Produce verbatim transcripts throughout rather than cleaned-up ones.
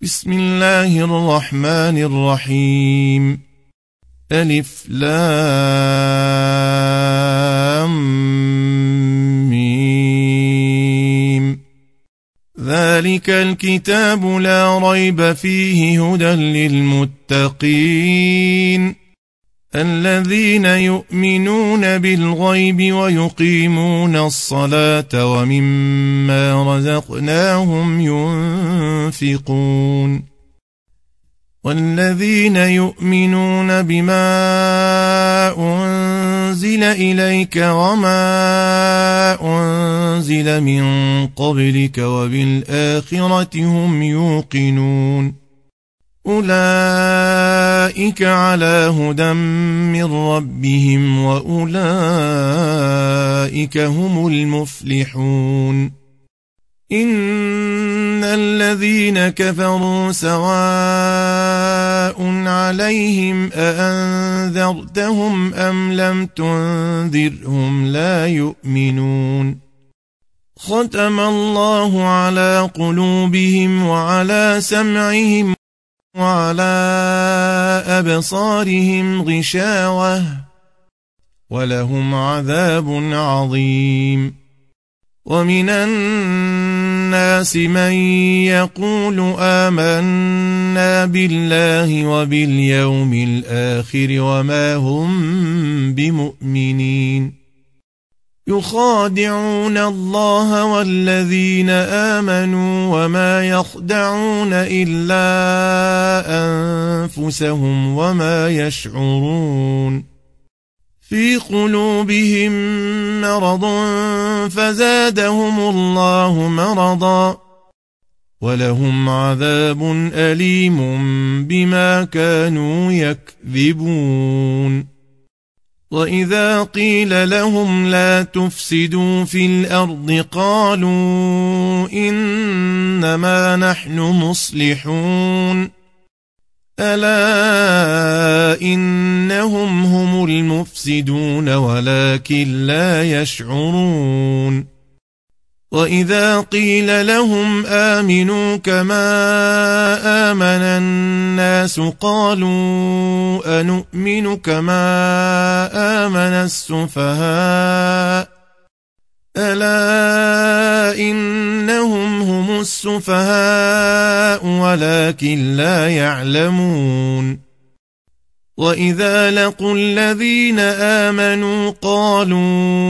بسم الله الرحمن الرحيم. ألف لام ميم. ذلك الكتاب لا ريب فيه هدى للمتقين الذين يؤمنون بالغيب ويقيمون الصلاة ومما رزقناهم ينفقون والذين يؤمنون بما أنزل إليك وما أنزل من قبلك وبالآخرة هم يوقنون أولئك على هدى من ربهم وأولئك هم المفلحون. إن الذين كفروا سواء عليهم أأنذرتهم أم لم تنذرهم لا يؤمنون. ختم الله على قلوبهم وعلى سمعهم وعلى أبصارهم غشاوة ولهم عذاب عظيم. ومن الناس من يقول آمنا بالله وباليوم الآخر وما هم بمؤمنين يخادعون الله والذين آمنوا وما يخدعون إلا أنفسهم وما يشعرون. في قلوبهم مرض فزادهم الله مرضا ولهم عذاب أليم بما كانوا يكذبون. وإذا قيل لهم لا تفسدوا في الأرض قالوا إنما نحن مصلحون ألا إنهم هم المفسدون ولكن لا يشعرون. وإذا قيل لهم آمنوا كما آمن الناس قالوا أنؤمن كما آمن السفهاء ألا إنهم هم السفهاء ولكن لا يعلمون. وإذا لقوا الذين آمنوا قالوا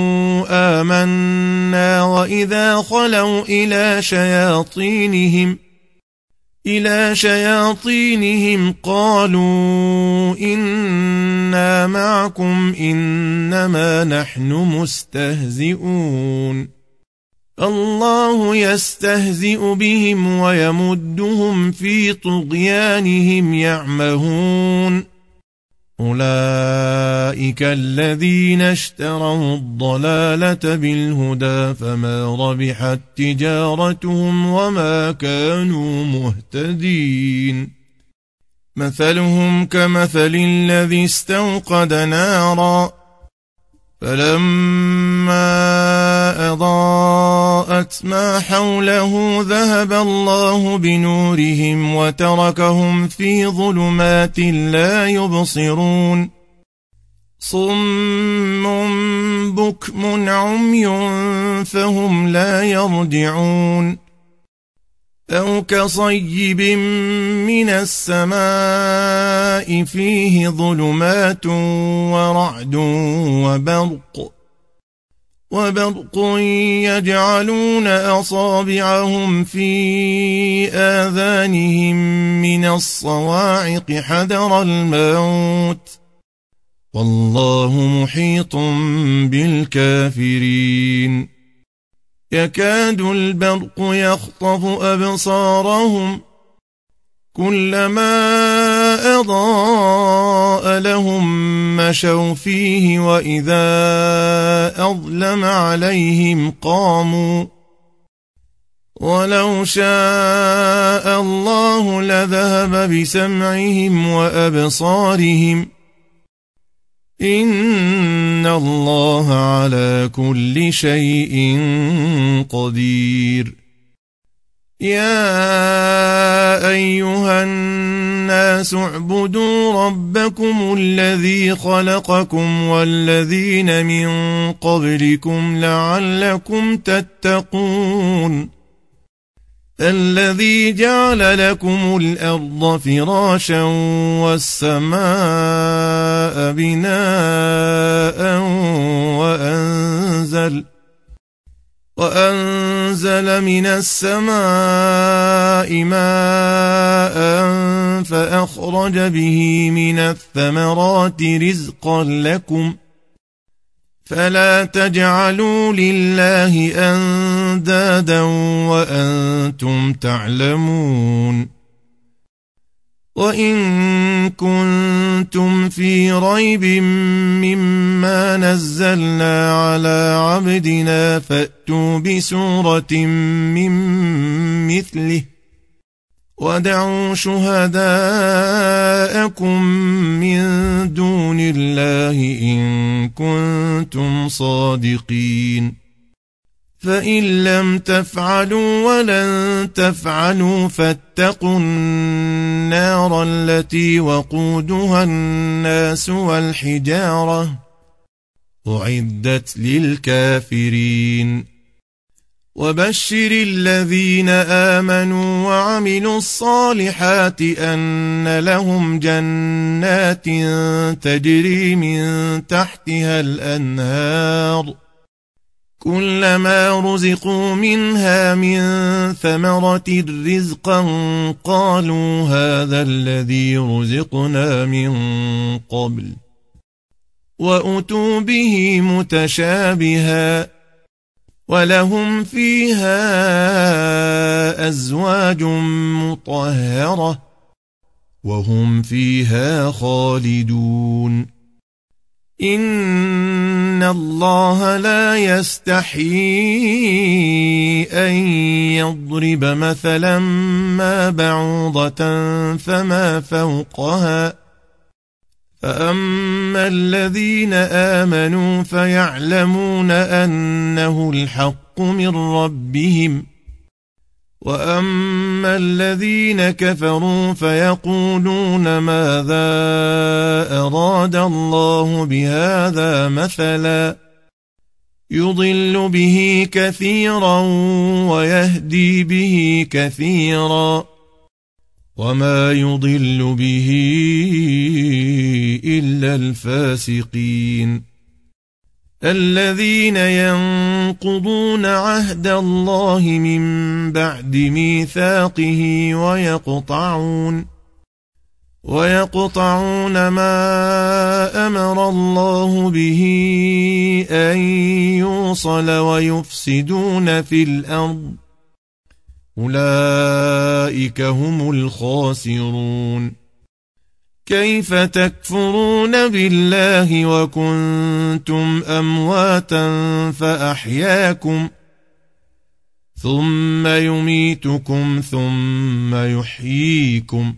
آمنا وإذا خلوا إلى شياطينهم إلى شياطينهم قالوا إنا معكم إنما نحن مستهزئون. الله يستهزئ بهم ويمدهم في طغيانهم يعمهون. أولئك الذين اشتروا الضلالة بالهدى فما ربحت تجارتهم وما كانوا مهتدين. مثلهم كمثل الذي استوقد نارا فلما أضاءت ما حوله ذهب الله بنورهم وتركهم في ظلمات لا يبصرون. صم بكم عمي فهم لا يرجعون. أو كصيب من السماء فيه ظلمات ورعد وبرق وبرق يجعلون أصابعهم في آذانهم من الصواعق حذر الموت والله محيط بالكافرين. يكاد البرق يخطف أبصارهم كلما أضاء لهم مشوا فيه وإذا أظلم عليهم قاموا ولو شاء الله لذهب بسمعهم وأبصارهم إن الله على كل شيء قدير. يا يا أيها الناس اعبدوا ربكم الذي خلقكم والذين من قبلكم لعلكم تتقون الذي جعل لكم الأرض فراشا والسماء بناء وأنزل وأنزل من السماء ماء فأخرج به من الثمرات رزقا لكم فلا تجعلوا لله أندادا وأنتم تعلمون وإن كنتم في ريب مما نزلنا على عبدنا فأتوا بسورة من مثله وادعوا شهداءكم من دون الله إن كنتم صادقين فإن لم تفعلوا ولن تفعلوا فاتقوا النار التي وقودها الناس والحجارة أعدت للكافرين وبشر الذين آمنوا وعملوا الصالحات أن لهم جنات تجري من تحتها الأنهار كلما رزقوا منها من ثمرة رزقا قالوا هذا الذي رزقنا من قبل وأتوا به متشابها ولهم فيها أزواج مطهرة وهم فيها خالدون إن الله لا يستحيي أن يضرب مثلا ما بعوضة فما فوقها فأما الذين آمنوا فيعلمون أنه الحق من ربهم وأما الذين كفروا فيقولون ماذا أراد الله بهذا مثلا يضل به كثيرا ويهدي به كثيرا وما يضل به إلا الفاسقين الذين ينقضون عهد الله من بعد ميثاقه ويقطعون ويقطعون ما أمر الله به أن يوصل ويفسدون في الأرض أولئك هم الخاسرون كيف تكفرون بالله وكنتم أمواتا فأحياكم ثم يميتكم ثم يحييكم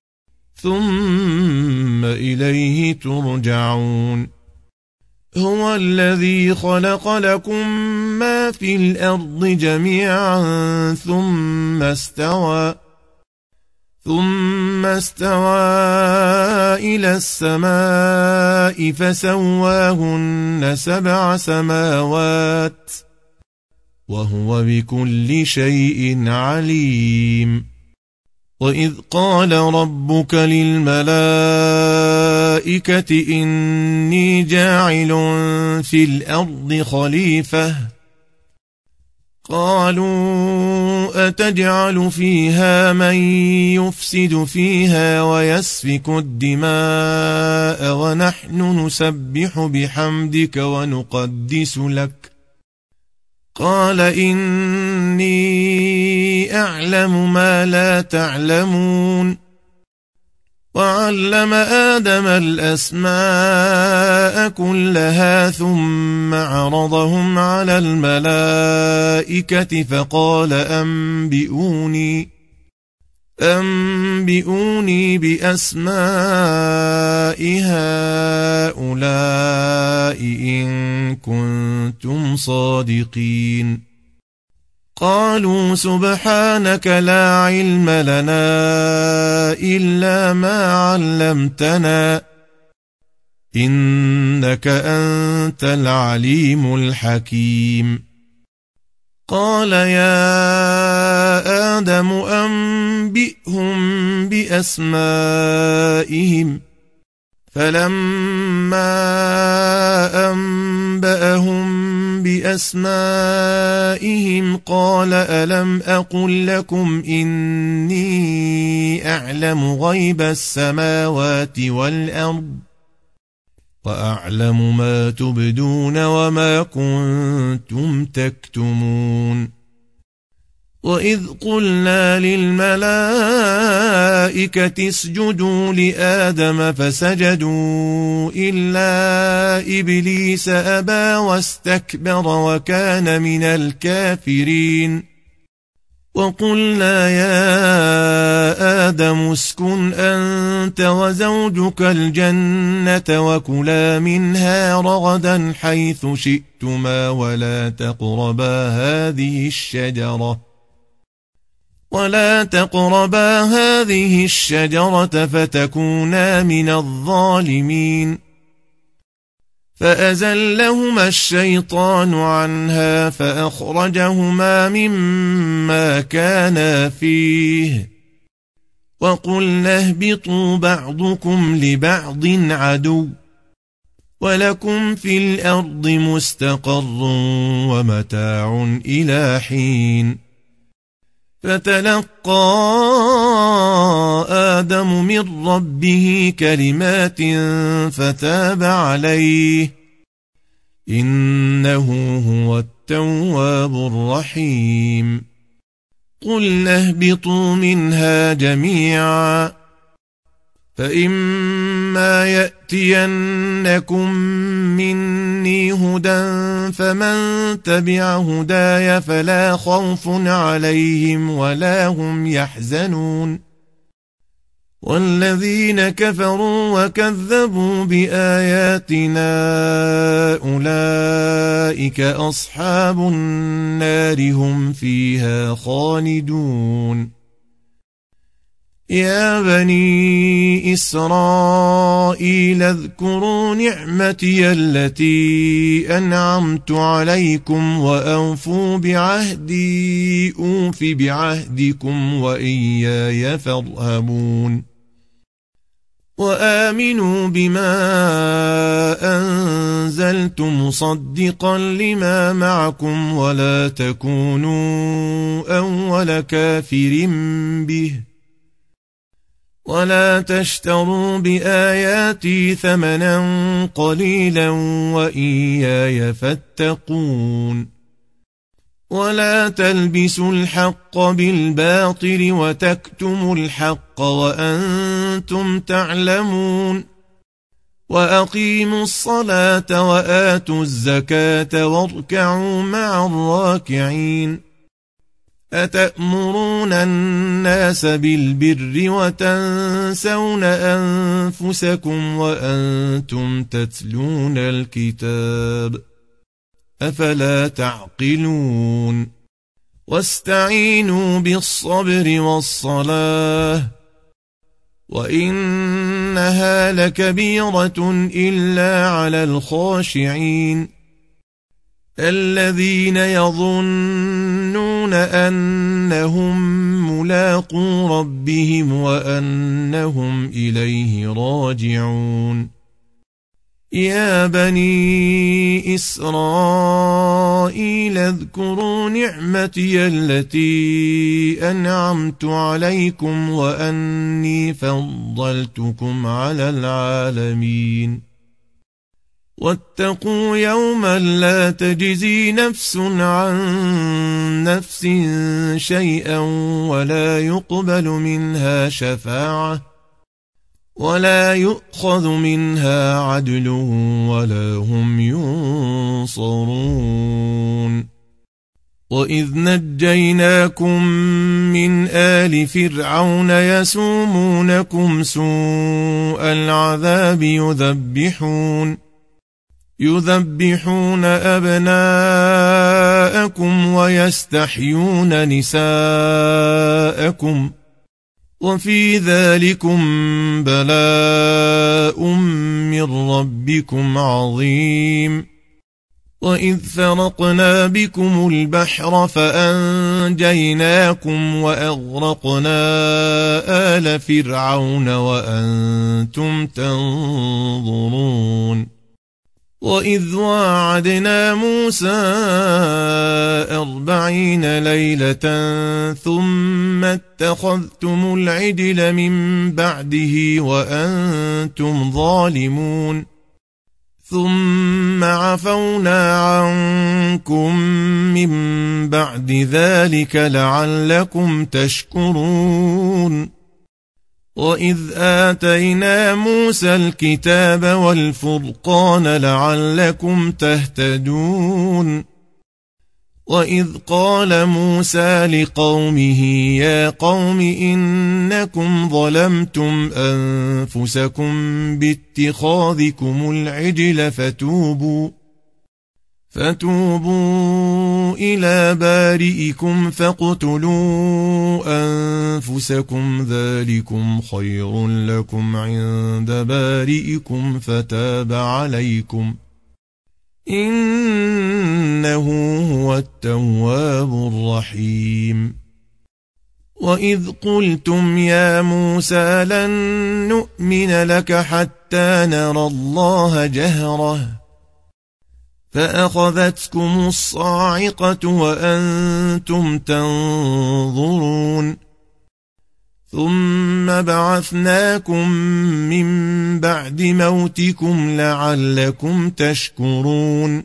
ثم إليه ترجعون هو الذي خلق لكم ما في الأرض جميعا ثم استوى ثم استوى إلى السماء فسواهن سبع سماوات وهو بكل شيء عليم وإذ قال ربك للملائكة إني جاعل في الأرض خليفة قالوا أتجعل فيها من يفسد فيها ويسفك الدماء ونحن نسبح بحمدك ونقدس لك قال إني أعلم ما لا تعلمون وعلم آدم الأسماء كلها ثم عرضهم على الملائكة فقال أنبئوني أنبئوني بأسماء هؤلاء إن كنتم صادقين قالوا سبحانك لا علم لنا إلا ما علمتنا إنك أنت العليم الحكيم قال يا آدم أنبئهم بأسمائهم فلما أنبأهم بأسمائهم قال ألم أقل لكم إني أعلم غيب السماوات والأرض وأعلم ما تبدون وما كنتم تكتمون وإذ قلنا للملائكة اسجدوا لآدم فسجدوا إلا إبليس أبى واستكبر وكان من الكافرين وقلنا يا آدم اسكن أنت وزوجك الجنة وكلا منها رغدا حيث شئتما ولا تقربا هذه الشجرة ولا تقربا هذه الشجرة فتكونا من الظالمين فأزلهما الشيطان عنها فأخرجهما مما كانا فيه وقلنا اهبطوا بعضكم لبعض عدو ولكم في الأرض مستقر ومتاع إلى حين فتلقى آدم من ربه كلمات فتاب عليه إنه هو التواب الرحيم قلنا اهبطوا منها جميعا فإما يأتينكم مني هدى فمن تبع هداي فلا خوف عليهم ولا هم يحزنون والذين كفروا وكذبوا بآياتنا أولئك أصحاب النار هم فيها خالدون يا بني إسرائيل اذكروا نعمتي التي أنعمت عليكم وأوفوا بعهدي أوف بعهدكم وإياي فارهبون وآمنوا بما أنزلت مصدقا لما معكم ولا تكونوا أول كافر به ولا تشتروا بآياتي ثمنا قليلا وإياي فاتقون ولا تلبسوا الحق بالباطل وتكتموا الحق وأنتم تعلمون وأقيموا الصلاة وآتوا الزكاة واركعوا مع الراكعين أتأمرون الناس بالبر وتنسون أنفسكم وأنتم تتلون الكتاب أفلا تعقلون واستعينوا بالصبر والصلاة وإنها لكبيرة إلا على الخاشعين الذين يظنون أنهم ملاقو ربهم وأنهم إليه راجعون يا بني إسرائيل اذكروا نعمتي التي أنعمت عليكم وأني فضلتكم على العالمين واتقوا يوما لا تجزي نفس عن نفس شيئا ولا يقبل منها شفاعة ولا يؤخذ منها عدل ولا هم ينصرون وإذ نجيناكم من آل فرعون يسومونكم سوء العذاب يذبحون يذبحون أبناءكم نساءكم ويستحيون نساءكم وفي ذلكم بلاء من ربكم عظيم. وإذ فرقنا بكم البحر فأنجيناكم وأغرقنا آل فرعون وأنتم تنظرون. وإذ واعدنا موسى أربعين ليلة ثم اتخذتم العجل من بعده وأنتم ظالمون ثم عفونا عنكم من بعد ذلك لعلكم تشكرون. وإذ آتينا موسى الكتاب والفرقان لعلكم تهتدون. وإذ قال موسى لقومه يا قوم إنكم ظلمتم أنفسكم باتخاذكم العجل فتوبوا فتوبوا إلى بارئكم فاقتلوا أنفسكم ذلكم خير لكم عند بارئكم فتاب عليكم إنه هو التواب الرحيم. وإذ قلتم يا موسى لن نؤمن لك حتى نرى الله جهرة فأخذتكم الصاعقة وأنتم تنظرون ثم بعثناكم من بعد موتكم لعلكم تشكرون.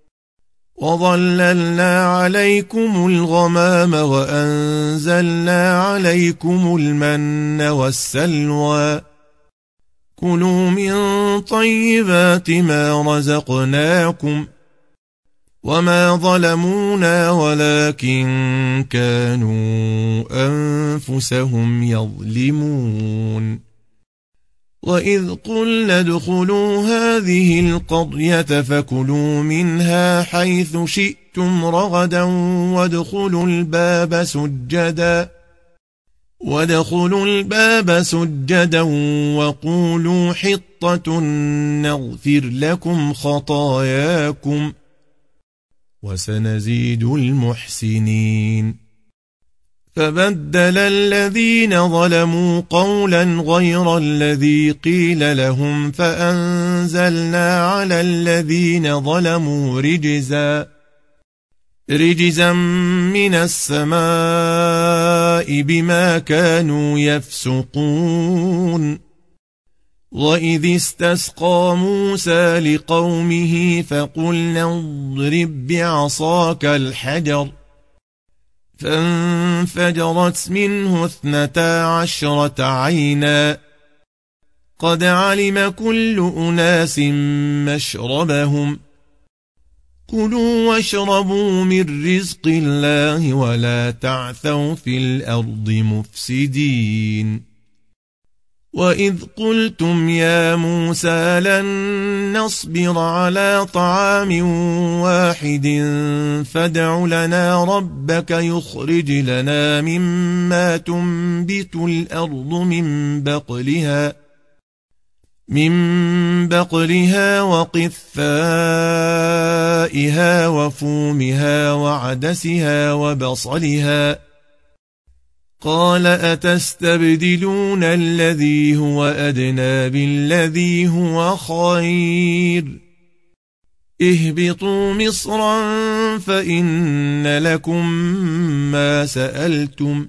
وظللنا عليكم الغمام وأنزلنا عليكم المن والسلوى كلوا من طيبات ما رزقناكم وما ظلمونا ولكن كانوا أنفسهم يظلمون. وإذ قلنا ادخلوا هذه القرية فكلوا منها حيث شئتم رغدا وادخلوا الباب سجدا وادخلوا الباب سجدا وقولوا حطة نغفر لكم خطاياكم وسنزيد المحسنين. فبدل الذين ظلموا قولا غير الذي قيل لهم فأنزلنا على الذين ظلموا رجزا رجزا من السماء بما كانوا يفسقون. وإذ استسقى موسى لقومه فقلنا اضرب بعصاك الحجر فانفجرت منه اثنتا عشرة عينا قد علم كل أناس مشربهم كلوا واشربوا من رزق الله ولا تعثوا في الأرض مفسدين. وإذ قلتم يا موسى لن نصبر على طعام واحد فادع لنا ربك يخرج لنا مما تنبت الأرض من بقلها من بقلها وقثائها وفومها وعدسها وبصلها قال أتستبدلون الذي هو أدنى بالذي هو خير اهبطوا مصرا فإن لكم ما سألتم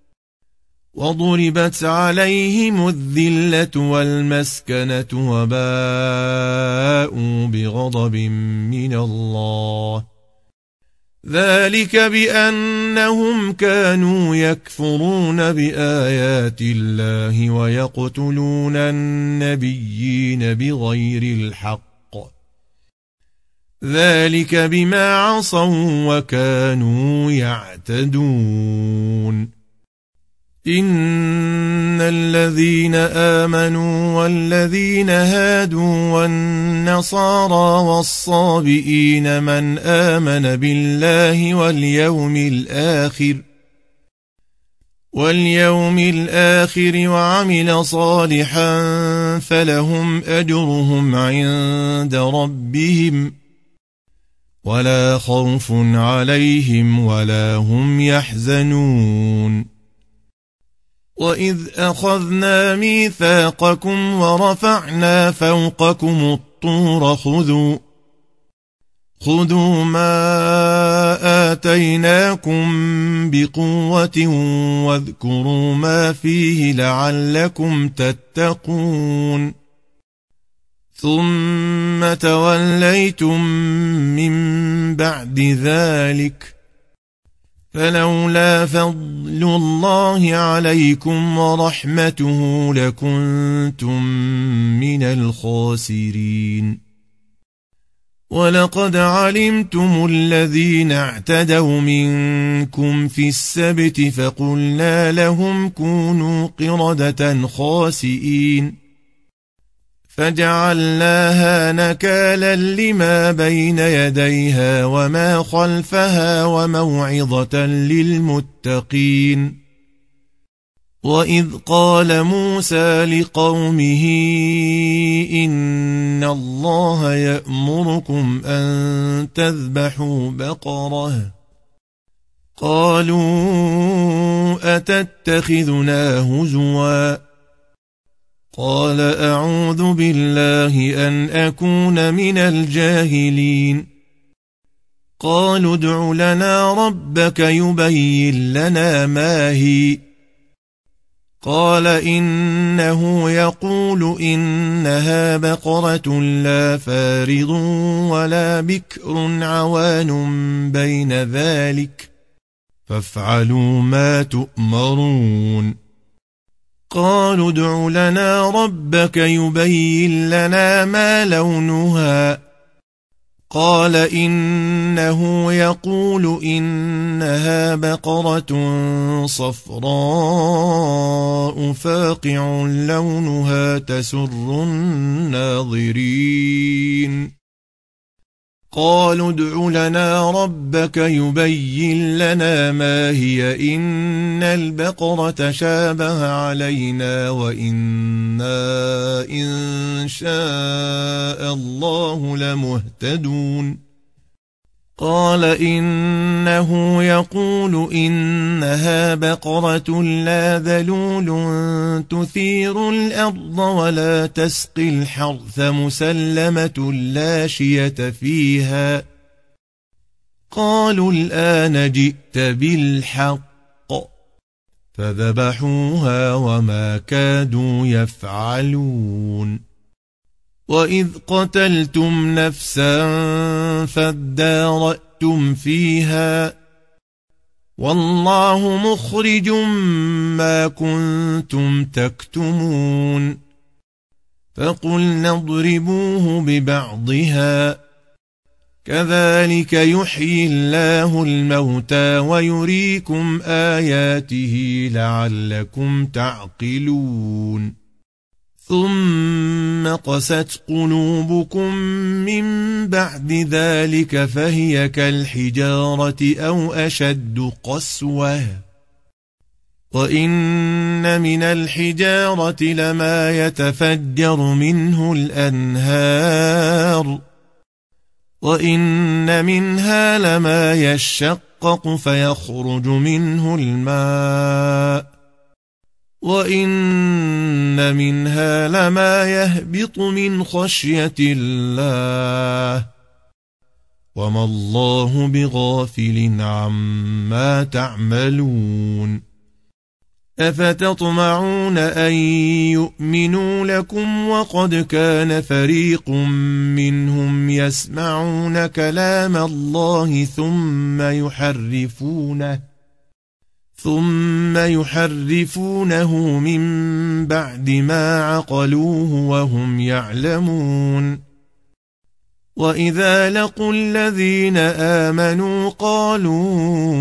وضربت عليهم الذلة والمسكنة وباءوا بغضب من الله ذلك بأنهم كانوا يكفرون بآيات الله ويقتلون النبيين بغير الحق ذلك بما عصوا وكانوا يعتدون. إن الذين آمنوا والذين هادوا والنصارى والصابئين من آمن بالله واليوم الآخر واليوم الآخر وعمل صالحا فلهم أجرهم عند ربهم ولا خوف عليهم ولا هم يحزنون وإذ أخذنا ميثاقكم ورفعنا فوقكم الطور خذوا خذوا ما آتيناكم بقوة واذكروا ما فيه لعلكم تتقون ثم توليتم من بعد ذلك فلولا فضل الله عليكم ورحمته لكنتم من الخاسرين ولقد علمتم الذين اعتدوا منكم في السبت فقلنا لهم كونوا قردة خاسئين فجعلناها نكالا لما بين يديها وما خلفها وموعظة للمتقين وإذ قال موسى لقومه إن الله يأمركم أن تذبحوا بقرة قالوا أتتخذنا هزوا قال أعوذ بالله أن أكون من الجاهلين قالوا ادع لنا ربك يبين لنا ما هي قال إنه يقول إنها بقرة لا فارض ولا بكر عوان بين ذلك فافعلوا ما تؤمرون قالوا ادع لنا ربك يبين لنا ما لونها قال إنه يقول إنها بقرة صفراء فاقع لونها تسر الناظرين قالوا ادع لنا ربك يبين لنا ما هي إن البقرة شابه علينا وإنا إن شاء الله لمهتدون قال إنه يقول إنها بقرة لا ذلول تثير الأرض ولا تسقي الحرث مسلمة لا شية فيها قالوا الآن جئت بالحق فذبحوها وما كادوا يفعلون وإذ قتلتم نفسا فادارأتم فيها والله مخرج ما كنتم تكتمون فقلنا اضربوه ببعضها كذلك يحيي الله الموتى ويريكم آياته لعلكم تعقلون ثم قست قلوبكم من بعد ذلك فهي كالحجارة أو أشد قسوة وإن من الحجارة لما يتفجر منه الأنهار وإن منها لما يشقق فيخرج منه الماء وإن منها لما يهبط من خشية الله وما الله بغافل عما تعملون أفتطمعون أن يؤمنوا لكم وقد كان فريق منهم يسمعون كلام الله ثم يحرفونه ثم يحرفونه من بعد ما عقلوه وهم يعلمون وإذا لقوا الذين آمنوا قالوا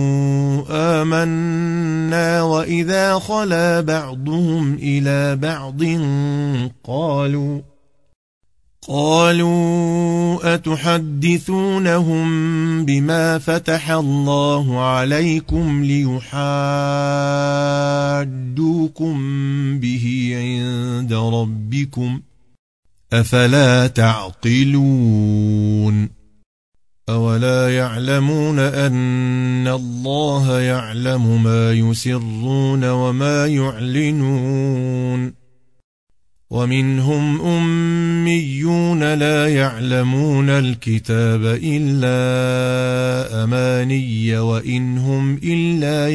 آمنا وإذا خلا بعضهم إلى بعض قالوا قالوا أتحدثونهم بما فتح الله عليكم ليحاجوكم به عند ربكم أفلا تعقلون أولا يعلمون أن الله يعلم ما يسرون وما يعلنون ومنهم أميون لا يعلمون الكتاب إلا أماني وإن هم إلا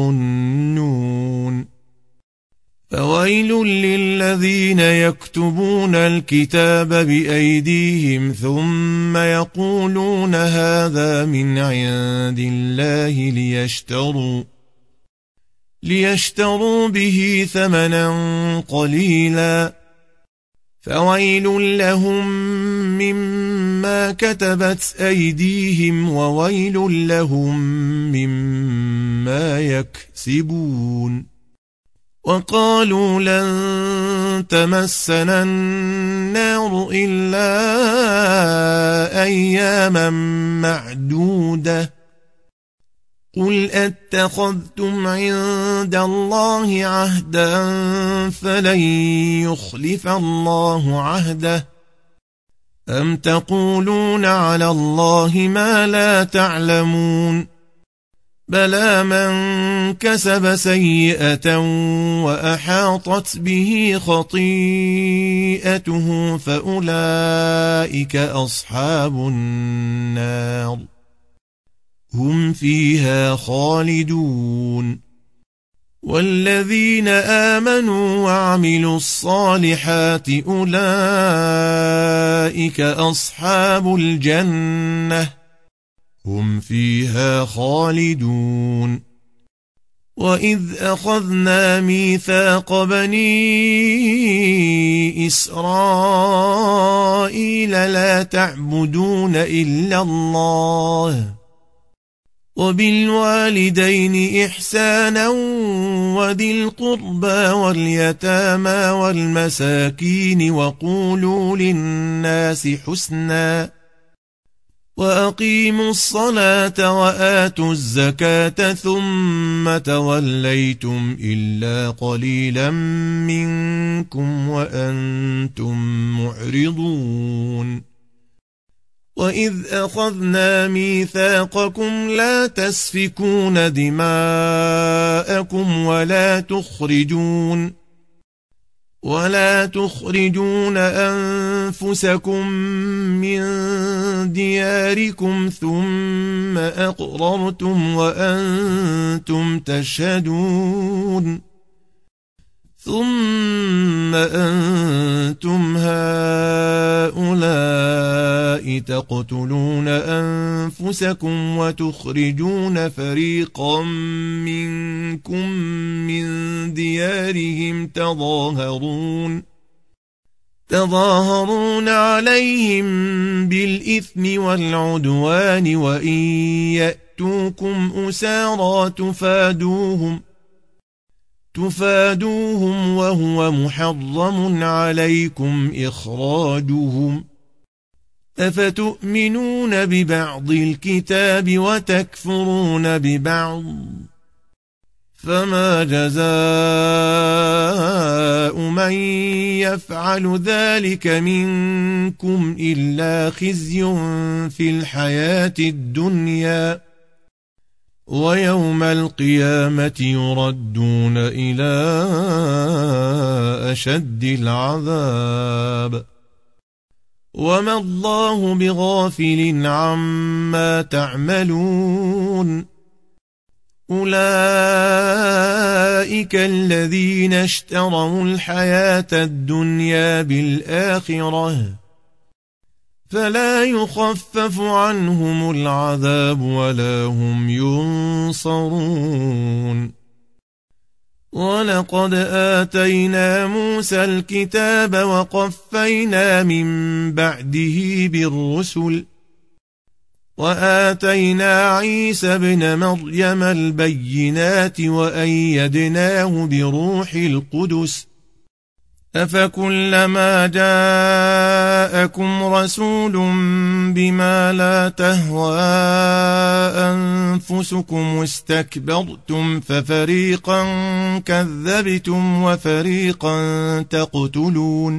يظنون فويل للذين يكتبون الكتاب بأيديهم ثم يقولون هذا من عند الله ليشتروا ليشتروا به ثمنا قليلا فويل لهم مما كتبت أيديهم وويل لهم مما يكسبون وقالوا لن تمسنا النار إلا أياما معدودة قل أتخذتم عند الله عهدا فلن يخلف الله عهده أم تقولون على الله ما لا تعلمون بلى من كسب سيئة وأحاطت به خطيئته فأولئك أصحاب النار هم فيها خالدون والذين آمنوا وعملوا الصالحات أولئك أصحاب الجنة هم فيها خالدون وإذ أخذنا ميثاق بني إسرائيل لا تعبدون إلا الله وبالوالدين إحسانا وذي القربى واليتامى والمساكين وقولوا للناس حسنا وأقيموا الصلاة وآتوا الزكاة ثم توليتم إلا قليلا منكم وأنتم معرضون وإذ أخذنا ميثاقكم لا تسفكون دماءكم ولا تخرجون ولا تخرجون أنفسكم من دياركم ثم أقررتم وأنتم تشهدون ثم أنتم هؤلاء تقتلون أنفسكم وتخرجون فريقا منكم من ديارهم تظاهرون تظاهرون عليهم بالإثم والعدوان وإن يأتوكم أسارى تفادوهم تفادوهم وهو محرم عليكم إخراجهم أفتؤمنون ببعض الكتاب وتكفرون ببعض فما جزاء من يفعل ذلك منكم إلا خزي في الحياة الدنيا ويوم القيامة يردون إلى أشد العذاب وما الله بغافل عما تعملون أولئك الذين اشتروا الحياة الدنيا بالآخرة فلا يخفف عنهم العذاب ولا هم ينصرون ولقد آتينا موسى الكتاب وقفينا من بعده بالرسل وآتينا عيسى ابن مريم البينات وأيدناه بروح القدس أفكلما جاءكم رسول بما لا تهوى أنفسكم استكبرتم ففريقا كذبتم وفريقا تقتلون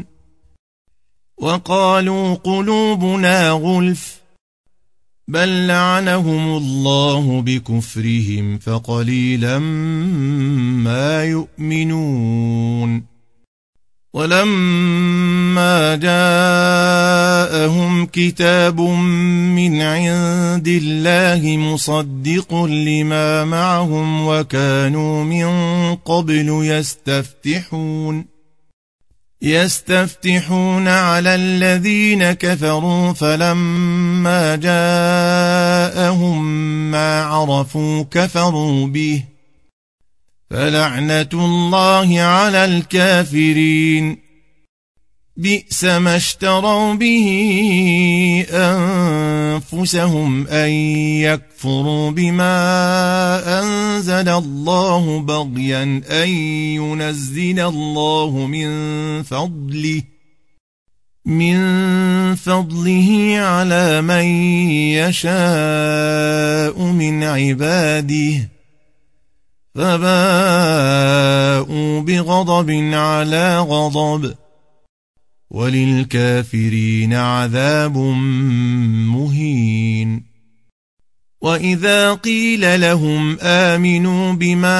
وقالوا قلوبنا غلف بل لعنهم الله بكفرهم فقليلا ما يؤمنون ولما جاءهم كتاب من عند الله مصدق لما معهم وكانوا من قبل يستفتحون يستفتحون على الذين كفروا فلما جاءهم ما عرفوا كفروا به فلعنة الله على الكافرين بئس ما اشتروا به أنفسهم أن يكفروا بما أنزل الله بغيا أن ينزل الله من فضله من فضله على من يشاء من عباده فباءوا بغضب على غضب وللكافرين عذاب مهين وإذا قيل لهم آمنوا بما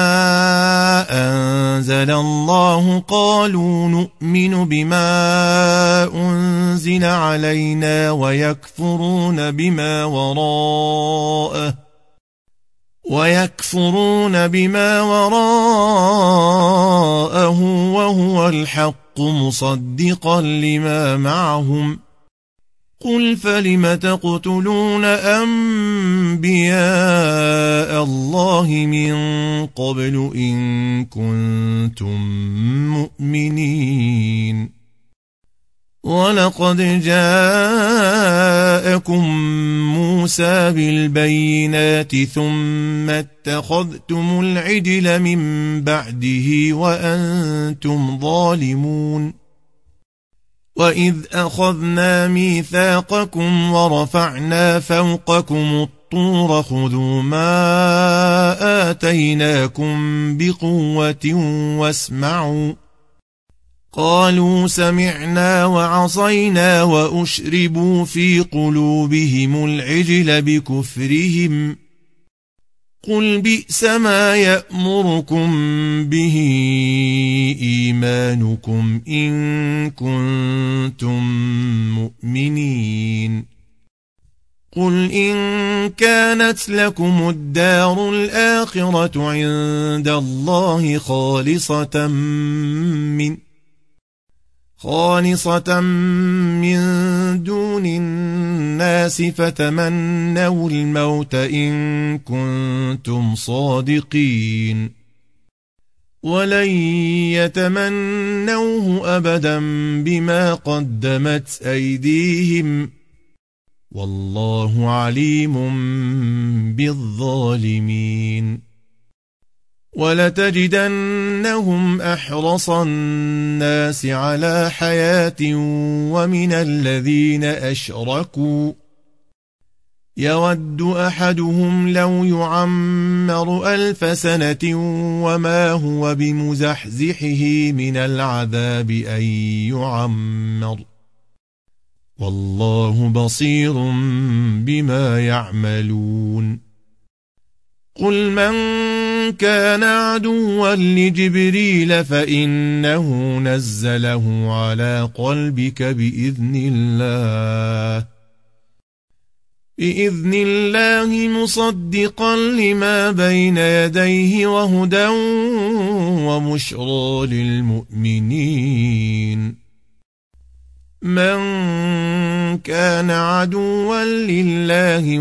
أنزل الله قالوا نؤمن بما أنزل علينا ويكفرون بما وراءه ويكفرون بما وراءه وهو الحق مصدقا لما معهم قل فلم تقتلون أنبياء الله من قبل إن كنتم مؤمنين ولقد جاءكم موسى بالبينات ثم اتخذتم العجل من بعده وأنتم ظالمون وإذ أخذنا ميثاقكم ورفعنا فوقكم الطور خذوا ما آتيناكم بقوة واسمعوا قالوا سمعنا وعصينا وأشربوا في قلوبهم العجل بكفرهم قل بئس ما يأمركم به إيمانكم إن كنتم مؤمنين قل إن كانت لكم الدار الآخرة عند الله خالصة من خالصة من دون الناس فتمنوا الموت إن كنتم صادقين ولن يتمنوه أبدا بما قدمت أيديهم والله عليم بالظالمين ولتجدنهم أحرص الناس على حياة ومن الذين أشركوا يود أحدهم لو يعمر ألف سنة وما هو بمزحزحه من العذاب أن يعمر والله بصير بما يعملون قل من كان عدوا لجبريل فإنه نزله على قلبك بإذن الله بإذن الله مصدقا لما بين يديه وهدى وبشرى للمؤمنين من كان عدوا لله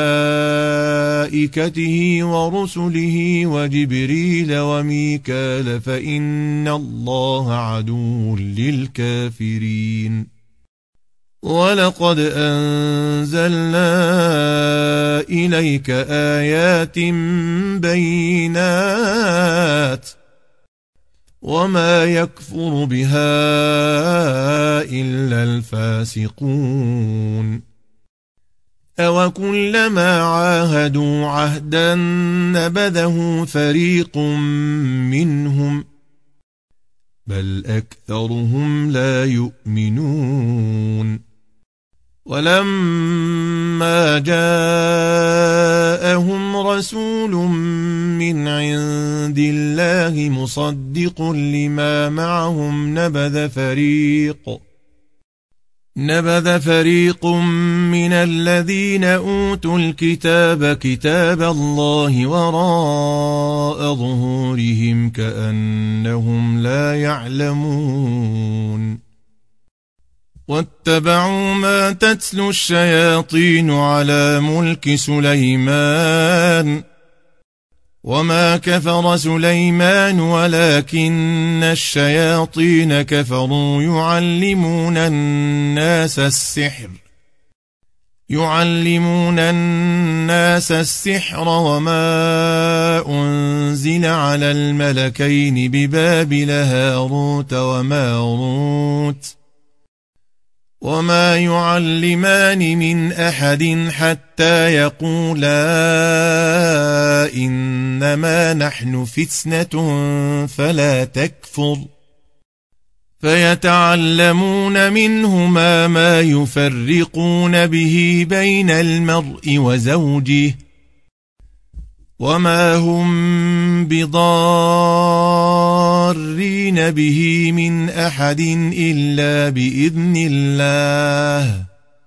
وملائكته ورسله وجبريل وميكال فإن الله عدو للكافرين ولقد أنزلنا إليك آيات بينات وما يكفر بها إلا الفاسقون أوكلما عاهدوا عهدا نبذه فريق منهم بل أكثرهم لا يؤمنون ولما جاءهم رسول من عند الله مصدق لما معهم نبذ فريق نبذ فريق من الذين أوتوا الكتاب كتاب الله وراء ظهورهم كأنهم لا يعلمون واتبعوا ما تتلو الشياطين على ملك سليمان وما كفر سليمان ولكن الشياطين كفروا يعلمون الناس السحر يعلمون الناس السحر وما أنزل على الملكين ببابل هاروت وماروت وما يعلمان من أحد حتى يقولا إنما نحن فتنة فلا تكفر فيتعلمون منهما ما يفرقون به بين المرء وزوجه وما هم بضارين به من أحد إلا بإذن الله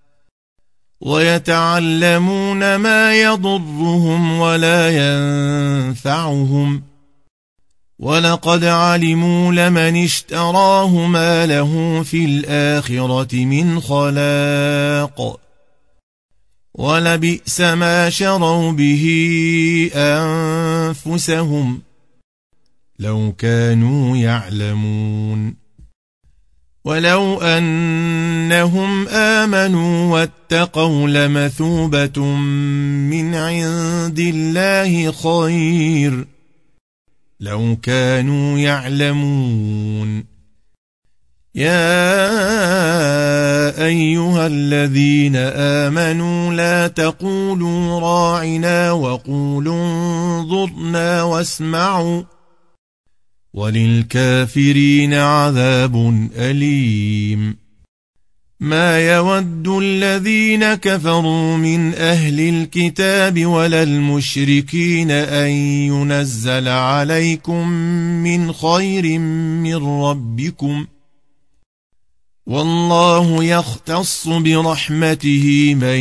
ويتعلمون ما يضرهم ولا ينفعهم ولقد علموا لمن اشتراه ما له في الآخرة من خلاق ولبئس ما شروا به أنفسهم لو كانوا يعلمون ولو أنهم آمنوا واتقوا لمثوبة من عند الله خير لو كانوا يعلمون يا أيها الذين آمنوا لا تقولوا راعنا وقولوا انظرنا واسمعوا وللكافرين عذاب أليم ما يود الذين كفروا من أهل الكتاب ولا المشركين أن ينزل عليكم من خير من ربكم والله يختص برحمته من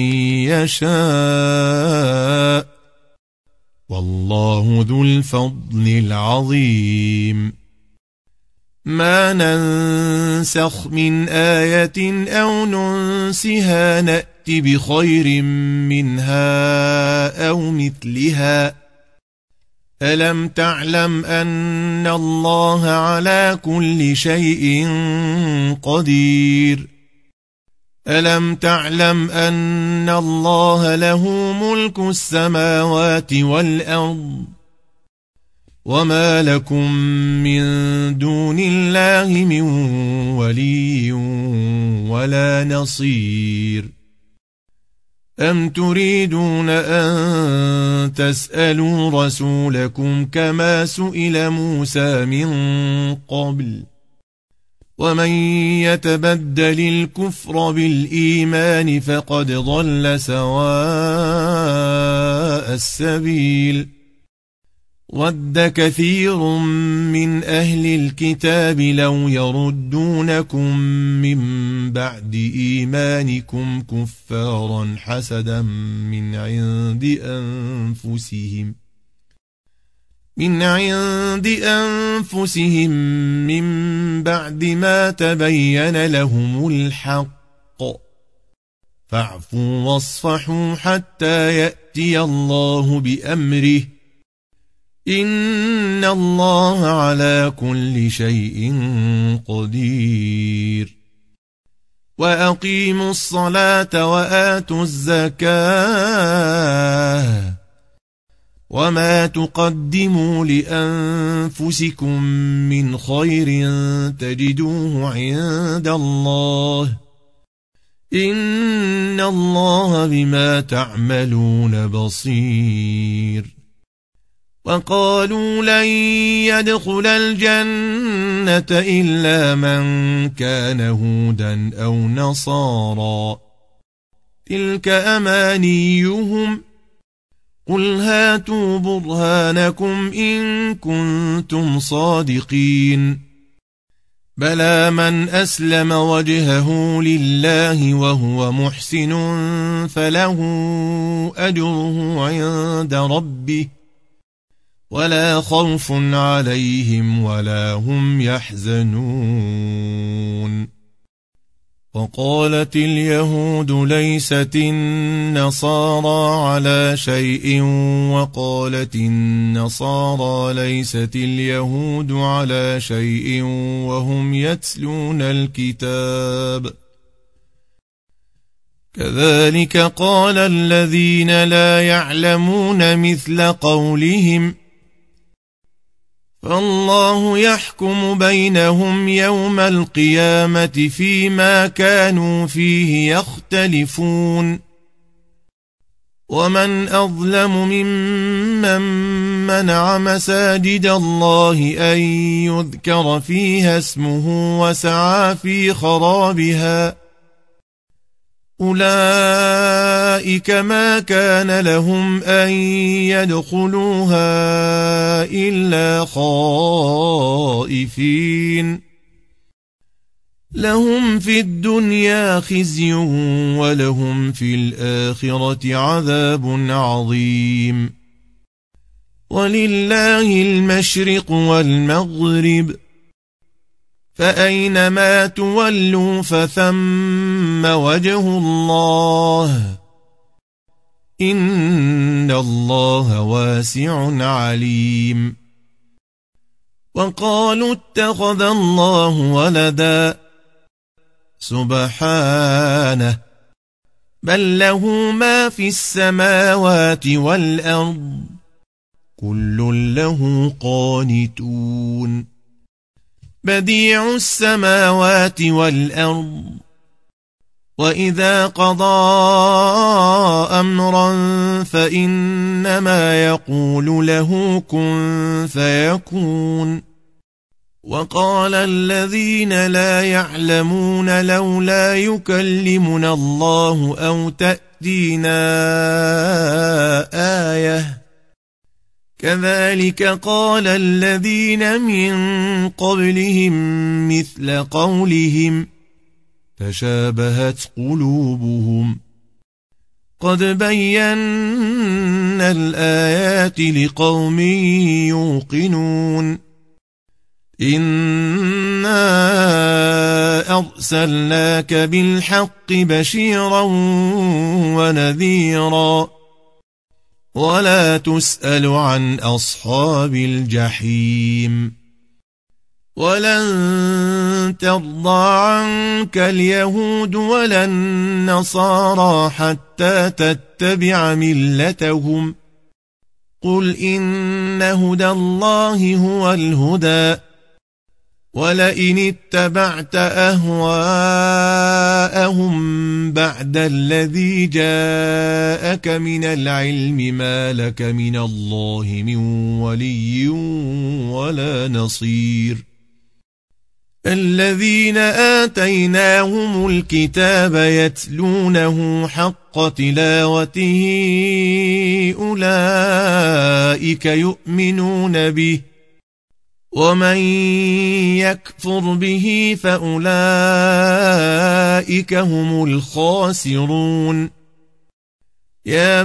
يشاء والله ذو الفضل العظيم ما ننسخ من آية أو ننسها نأت بخير منها أو مثلها ألم تعلم أن الله على كل شيء قدير ألم تعلم أن الله له ملك السماوات والأرض وما لكم من دون الله من ولي ولا نصير أم تريدون أن تسألوا رسولكم كما سئل موسى من قبل ومن يتبدل الكفر بالإيمان فقد ضل سواء السبيل ود كثير من أهل الكتاب لو يردونكم من بعد إيمانكم كفارا حسدا من عند أنفسهم من عند أنفسهم من بعد ما تبين لهم الحق فاعفوا واصفحوا حتى يأتي الله بأمره إن الله على كل شيء قدير وأقيموا الصلاة وآتوا الزكاة وما تقدموا لأنفسكم من خير تجدوه عند الله إن الله بما تعملون بصير وقالوا لن يدخل الجنة إلا من كان هودا أو نصارى تلك أمانيهم قل هاتوا برهانكم إن كنتم صادقين بلى من أسلم وجهه لله وهو محسن فله أجره عند ربه ولا خوف عليهم ولا هم يحزنون وقالت اليهود ليست النصارى على شيء وقالت النصارى ليست اليهود على شيء وهم يتلون الكتاب كذلك قال الذين لا يعلمون مثل قولهم فالله يحكم بينهم يوم القيامة فيما كانوا فيه يختلفون ومن أظلم ممن منع مساجد الله أن يذكر فيها اسمه وسعى في خرابها أولئك ما كان لهم أن يدخلوها إلا خائفين لهم في الدنيا خزي ولهم في الآخرة عذاب عظيم ولله المشرق والمغرب فأينما تولوا فثم وجه الله إن الله واسع عليم وقالوا اتخذ الله ولدا سبحانه بل له ما في السماوات والأرض كل له قانتون بديع السماوات والأرض وإذا قضى أمرا فإنما يقول له كن فيكون وقال الذين لا يعلمون لولا يكلمنا الله أو تأتينا آية كذلك قال الذين من قبلهم مثل قولهم تشابهت قلوبهم قد بينا الآيات لقوم يوقنون إنا أرسلناك بالحق بشيرا ونذيرا ولا تسأل عن أصحاب الجحيم ولن ترضى عنك اليهود ولا النصارى حتى تتبع ملتهم قل إن هدى الله هو الهدى ولئن اتبعت أهواءهم بعد الذي جاءك من العلم ما لك من الله من ولي ولا نصير الذين آتيناهم الكتاب يتلونه حق تلاوته أولئك يؤمنون به ومن يكفر به فأولئك هم الخاسرون يا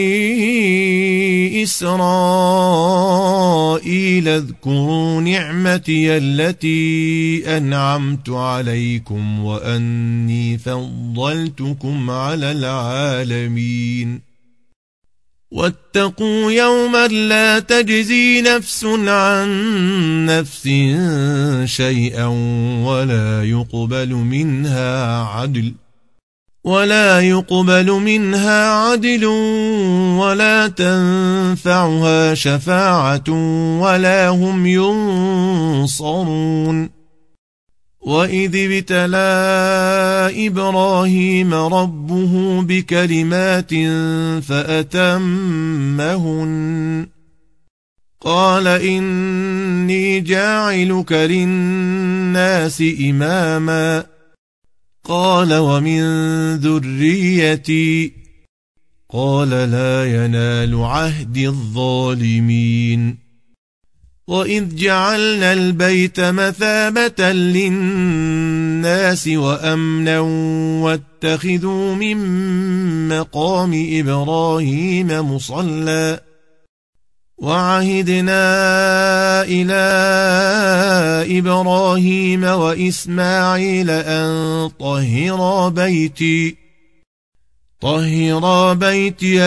بني إسرائيل اذكروا نعمتي التي أنعمت عليكم وأني فضلتكم على العالمين واتقوا يوما لا تجزي نفس عن نفس شيئا ولا يقبل منها عدل ولا يقبل منها عدل ولا تنفعها شفاعة ولا هم ينصرون وإذ ابتلى إبراهيم ربه بكلمات فأتمهن قال إني جاعلك للناس إماما قال ومن ذريتي قال لا ينال عهد الظالمين وإذ جعلنا البيت مثابة للناس وأمنا واتخذوا من مقام إبراهيم مصلى وعهدنا إلى إبراهيم وإسماعيل أن طهرا بيتي طهرا بيتي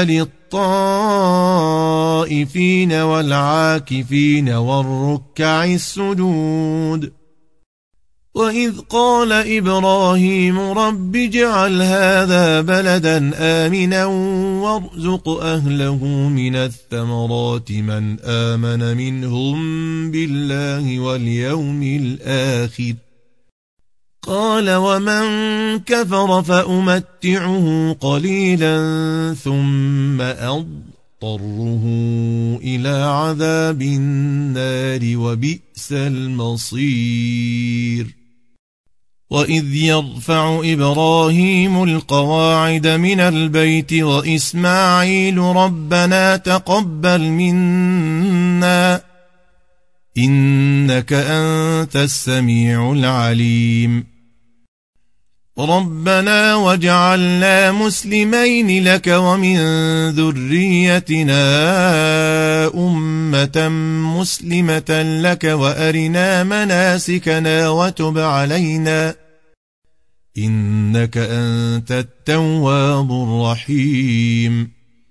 للطائفين والعاكفين والركع السجود وإذ قال إبراهيم رب اجعل هذا بلدا آمنا وارزق أهله من الثمرات من آمن منهم بالله واليوم الآخر قال ومن كفر فأمتعه قليلا ثم أضطره إلى عذاب النار وبئس المصير وإذ يرفع إبراهيم القواعد من البيت وإسماعيل ربنا تقبل منا إنك أنت السميع العليم ربنا واجعلنا مسلمين لك ومن ذريتنا أمة مسلمة لك وأرنا مناسكنا وتب علينا إنك أنت التواب الرحيم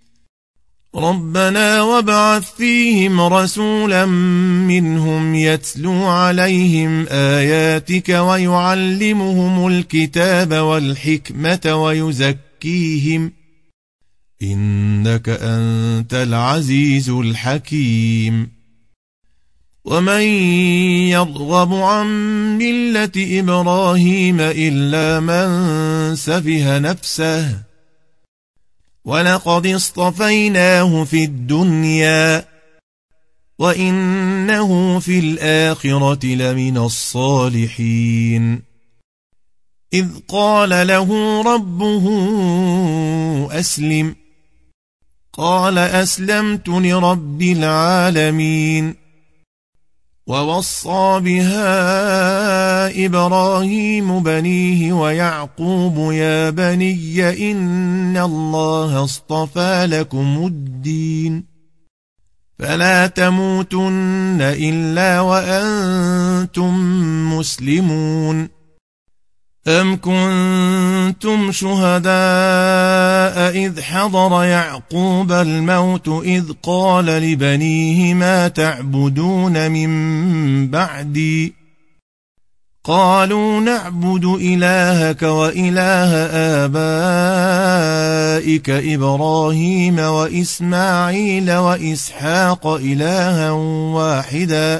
ربنا وابعث فيهم رسولا منهم يتلو عليهم آياتك ويعلمهم الكتاب والحكمة ويزكيهم إنك أنت العزيز الحكيم ومن يرغب عن ملة إبراهيم إلا من سفه نفسه ولقد اصطفيناه في الدنيا وإنه في الآخرة لمن الصالحين إذ قال له ربه أسلم قال أسلمت لرب العالمين ووصى بها إبراهيم بنيه ويعقوب يا بني إن الله اصطفى لكم الدين فلا تموتن إلا وأنتم مسلمون أم كنتم شهداء إذ حضر يعقوب الموت إذ قال لبنيه ما تعبدون من بعدي قالوا نعبد إلهك وإله آبائك إبراهيم وإسماعيل وإسحاق إلها واحدا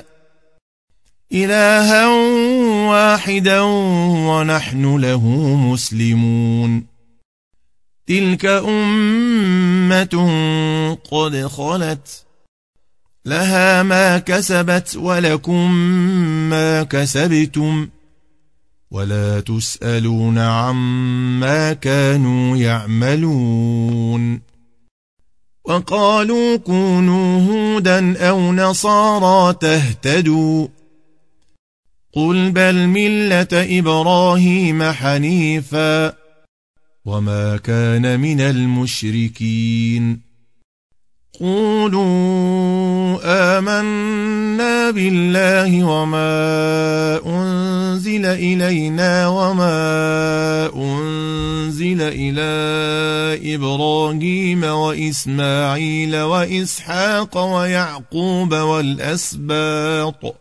إلها واحدا ونحن له مسلمون تلك أمة قد خلت لها ما كسبت ولكم ما كسبتم ولا تسألون عما كانوا يعملون وقالوا كونوا هودا أو نصارى تهتدوا قل بل ملة إبراهيم حنيفا وما كان من المشركين قولوا آمنا بالله وما أنزل إلينا وما أنزل إلى إبراهيم وإسماعيل وإسحاق ويعقوب والأسباط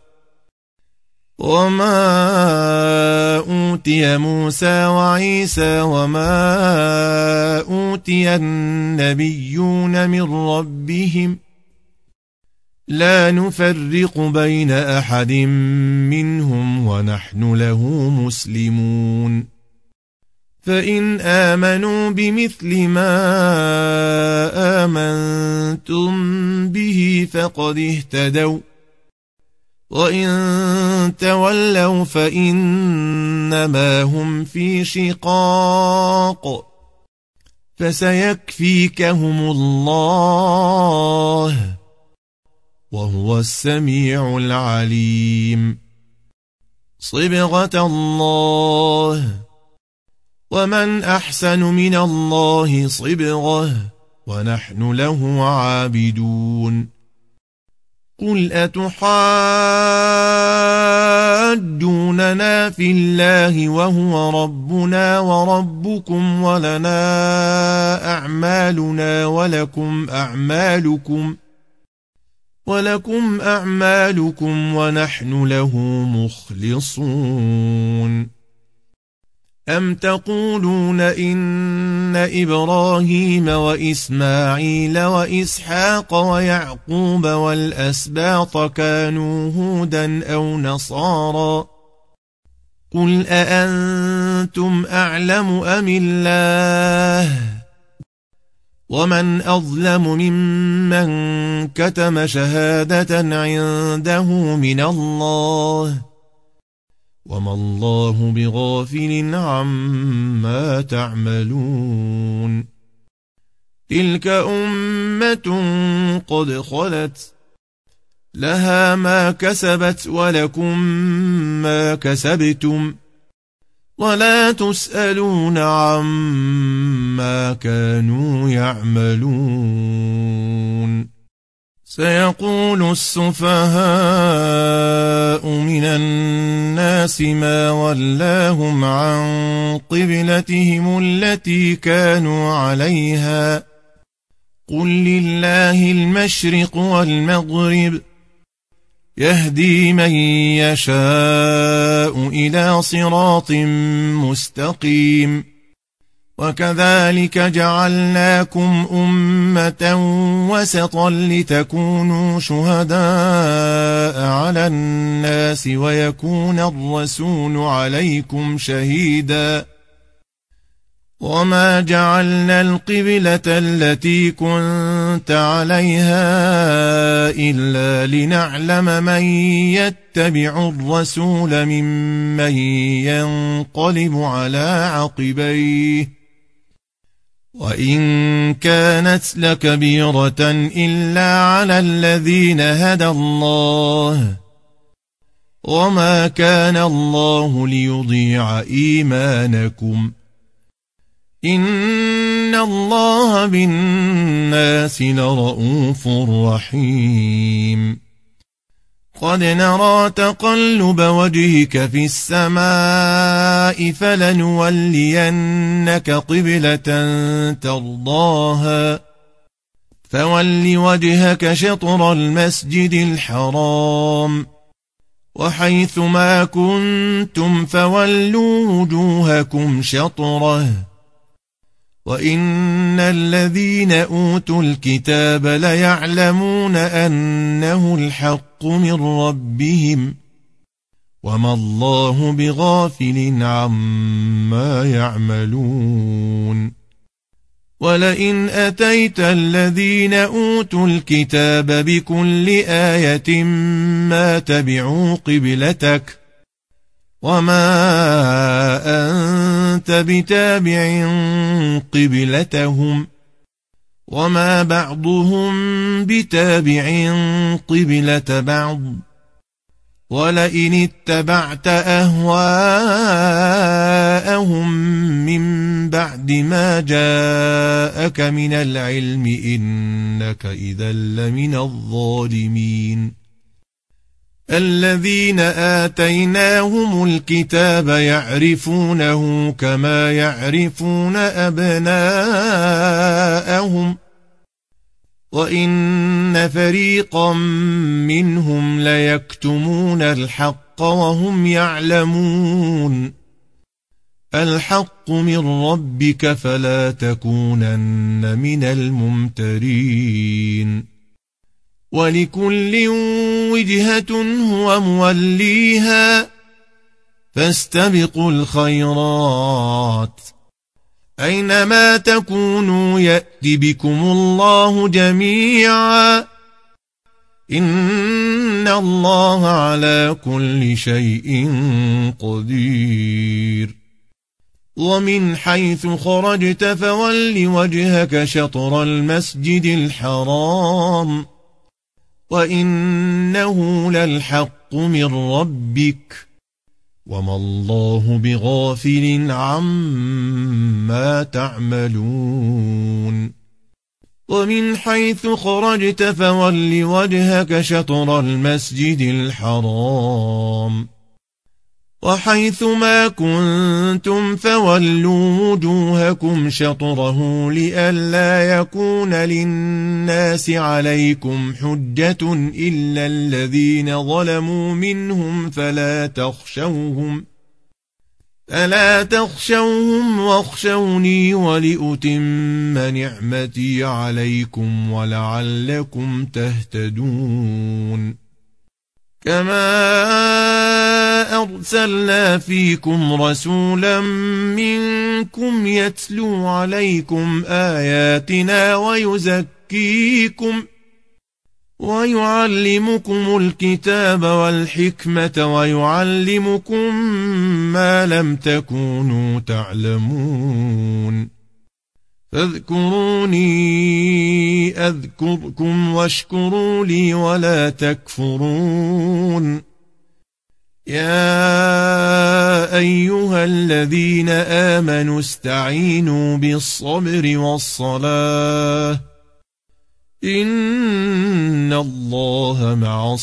وما أوتي موسى وعيسى وما أوتي النبيون من ربهم لا نفرق بين أحد منهم ونحن له مسلمون فإن آمنوا بمثل ما آمنتم به فقد اهتدوا وإن تولوا فإنما هم في شقاق فسيكفيكهم الله وهو السميع العليم صبغة الله ومن أحسن من الله صبغة ونحن له عابدون قل أتحاجوننا في الله وهو ربنا وربكم ولنا أعمالنا ولكم أعمالكم ولكم أعمالكم ونحن له مخلصون أم تقولون إن إبراهيم وإسماعيل وإسحاق ويعقوب والأسباط كانوا هودا أو نصارى قل أأنتم أعلم أم الله ومن أظلم ممن كتم شهادة عنده من الله وما الله بغافل عما تعملون تلك أمة قد خلت لها ما كسبت ولكم ما كسبتم ولا تسألون عما كانوا يعملون سيقول السفهاء من الناس ما ولاهم عن قبلتهم التي كانوا عليها قل لله المشرق والمغرب يهدي من يشاء إلى صراط مستقيم وكذلك جعلناكم أمة وسطا لتكونوا شهداء على الناس ويكون الرسول عليكم شهيدا وما جعلنا القبلة التي كنت عليها إلا لنعلم من يتبع الرسول ممن ينقلب على عقبيه وإن كانت لكبيرة إلا على الذين هدى الله وما كان الله ليضيع إيمانكم إن الله بالناس لرؤوف رحيم قد نرى تقلب وجهك في السماء فلنولينك قبلة ترضاها فول وجهك شطر المسجد الحرام وحيث ما كنتم فولوا وجوهكم شطره وإن الذين أوتوا الكتاب ليعلمون أنه الحق من ربهم وما الله بغافل عما يعملون ولئن أتيت الذين أوتوا الكتاب بكل آية ما تبعوا قبلتك وما أنت بتابع قبلتهم وما بعضهم بتابع قبلة بعض ولئن اتبعت أهواءهم من بعد ما جاءك من العلم إنك إذا لمن الظالمين الذين آتيناهم الكتاب يعرفونه كما يعرفون أبناءهم وإن فريقا منهم ليكتمون الحق وهم يعلمون الحق من ربك فلا تكونن من الممترين ولكل وجهة هو موليها فاستبقوا الخيرات أينما تكونوا يأت بكم الله جميعا إن الله على كل شيء قدير ومن حيث خرجت فول وجهك شطر المسجد الحرام وإنه للحق من ربك وما الله بغافل عما تعملون ومن حيث خرجت فول وجهك شطر المسجد الحرام وحيث ما كنتم فولوا وجوهكم شطره لئلا يكون للناس عليكم حجة إلا الذين ظلموا منهم فلا تخشوهم فلا تخشوهم واخشوني ولأتم نعمتي عليكم ولعلكم تهتدون كما أرسلنا فيكم رسولا منكم يتلو عليكم آياتنا ويزكيكم ويعلمكم الكتاب والحكمة ويعلمكم ما لم تكونوا تعلمون فاذكروني أذكركم واشكروا لي ولا تكفرون يا أيها الذين آمنوا استعينوا بالصبر والصلاة إن الله مع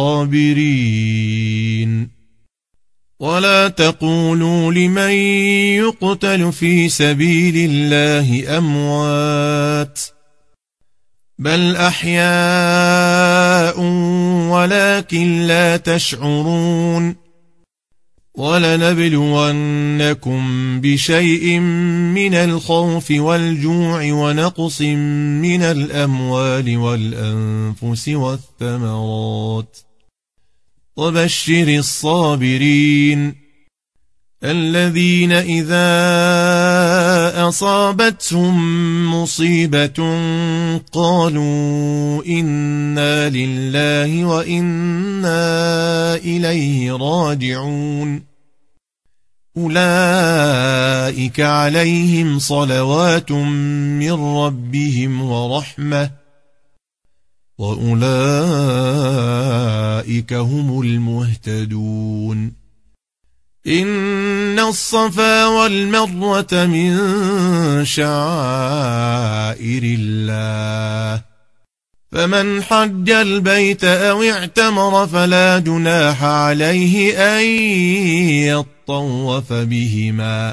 الصابرين ولا تقولوا لمن يقتل في سبيل الله أموات بل أحياء ولكن لا تشعرون ولنبلونكم بشيء من الخوف والجوع ونقص من الأموال والأنفس والثمرات وبشر الصابرين الذين إذا أصابتهم مصيبة قالوا إنا لله وإنا إليه راجعون أولئك عليهم صلوات من ربهم ورحمة وأولئك هم المهتدون إن الصفا والمروة من شعائر الله فمن حج البيت أو اعتمر فلا جناح عليه أن يطوف بهما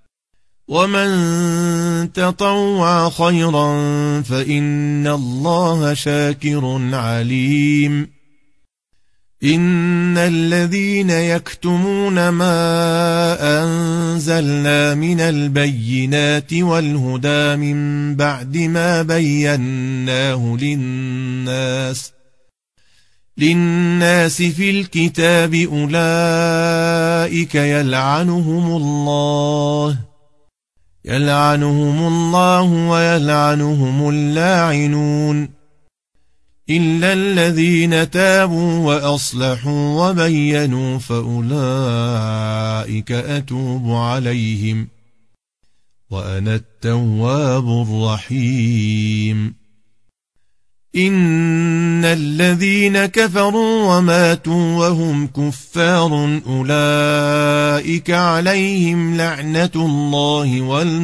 ومن تطوع خيرا فإن الله شاكر عليم إن الذين يكتمون ما أنزلنا من البينات والهدى من بعد ما بيناه للناس للناس في الكتاب أولئك يلعنهم الله يلعنهم الله ويلعنهم اللاعنون إلا الذين تابوا وأصلحوا وبينوا فأولئك أتوب عليهم وأنا التواب الرحيم إن الذين كفروا وماتوا وهم كفار أولئك عليهم لعنة الله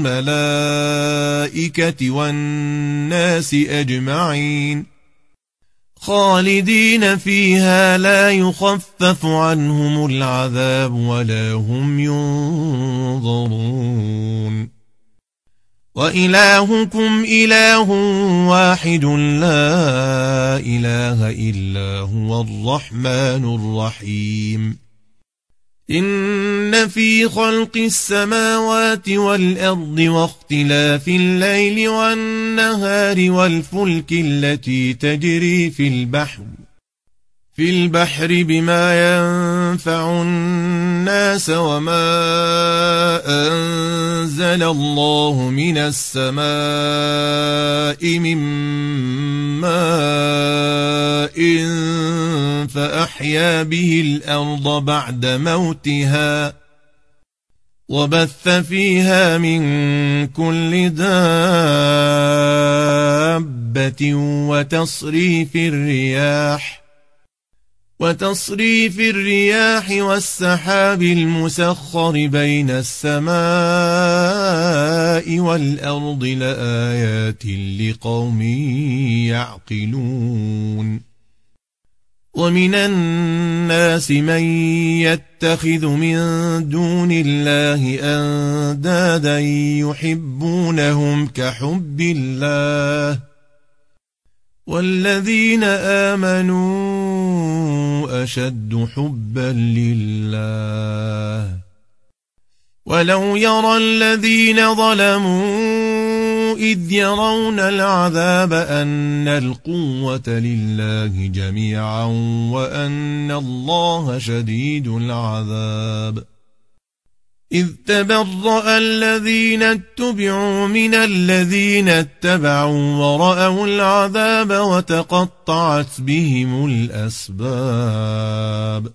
والملائكة والناس أجمعين خالدين فيها لا يخفف عنهم العذاب ولا هم ينظرون وإلهكم إله واحد لا إله إلا هو الرحمن الرحيم إن في خلق السماوات والأرض واختلاف الليل والنهار والفلك التي تجري في البحر في البحر بما ينفع الناس وما أنزل الله من السماء من ماء فأحيا به الأرض بعد موتها وبث فيها من كل دابة وتصريف الرياح وتصريف الرياح والسحاب المسخر بين السماء والأرض لآيات لقوم يعقلون ومن الناس من يتخذ من دون الله أندادا يحبونهم كحب الله والذين آمنوا أشد حبا لله ولو يرى الذين ظلموا إذ يرون العذاب أن القوة لله جميعا وأن الله شديد العذاب إذ تبرأ الذين اتبعوا من الذين اتبعوا ورأوا العذاب وتقطعت بهم الأسباب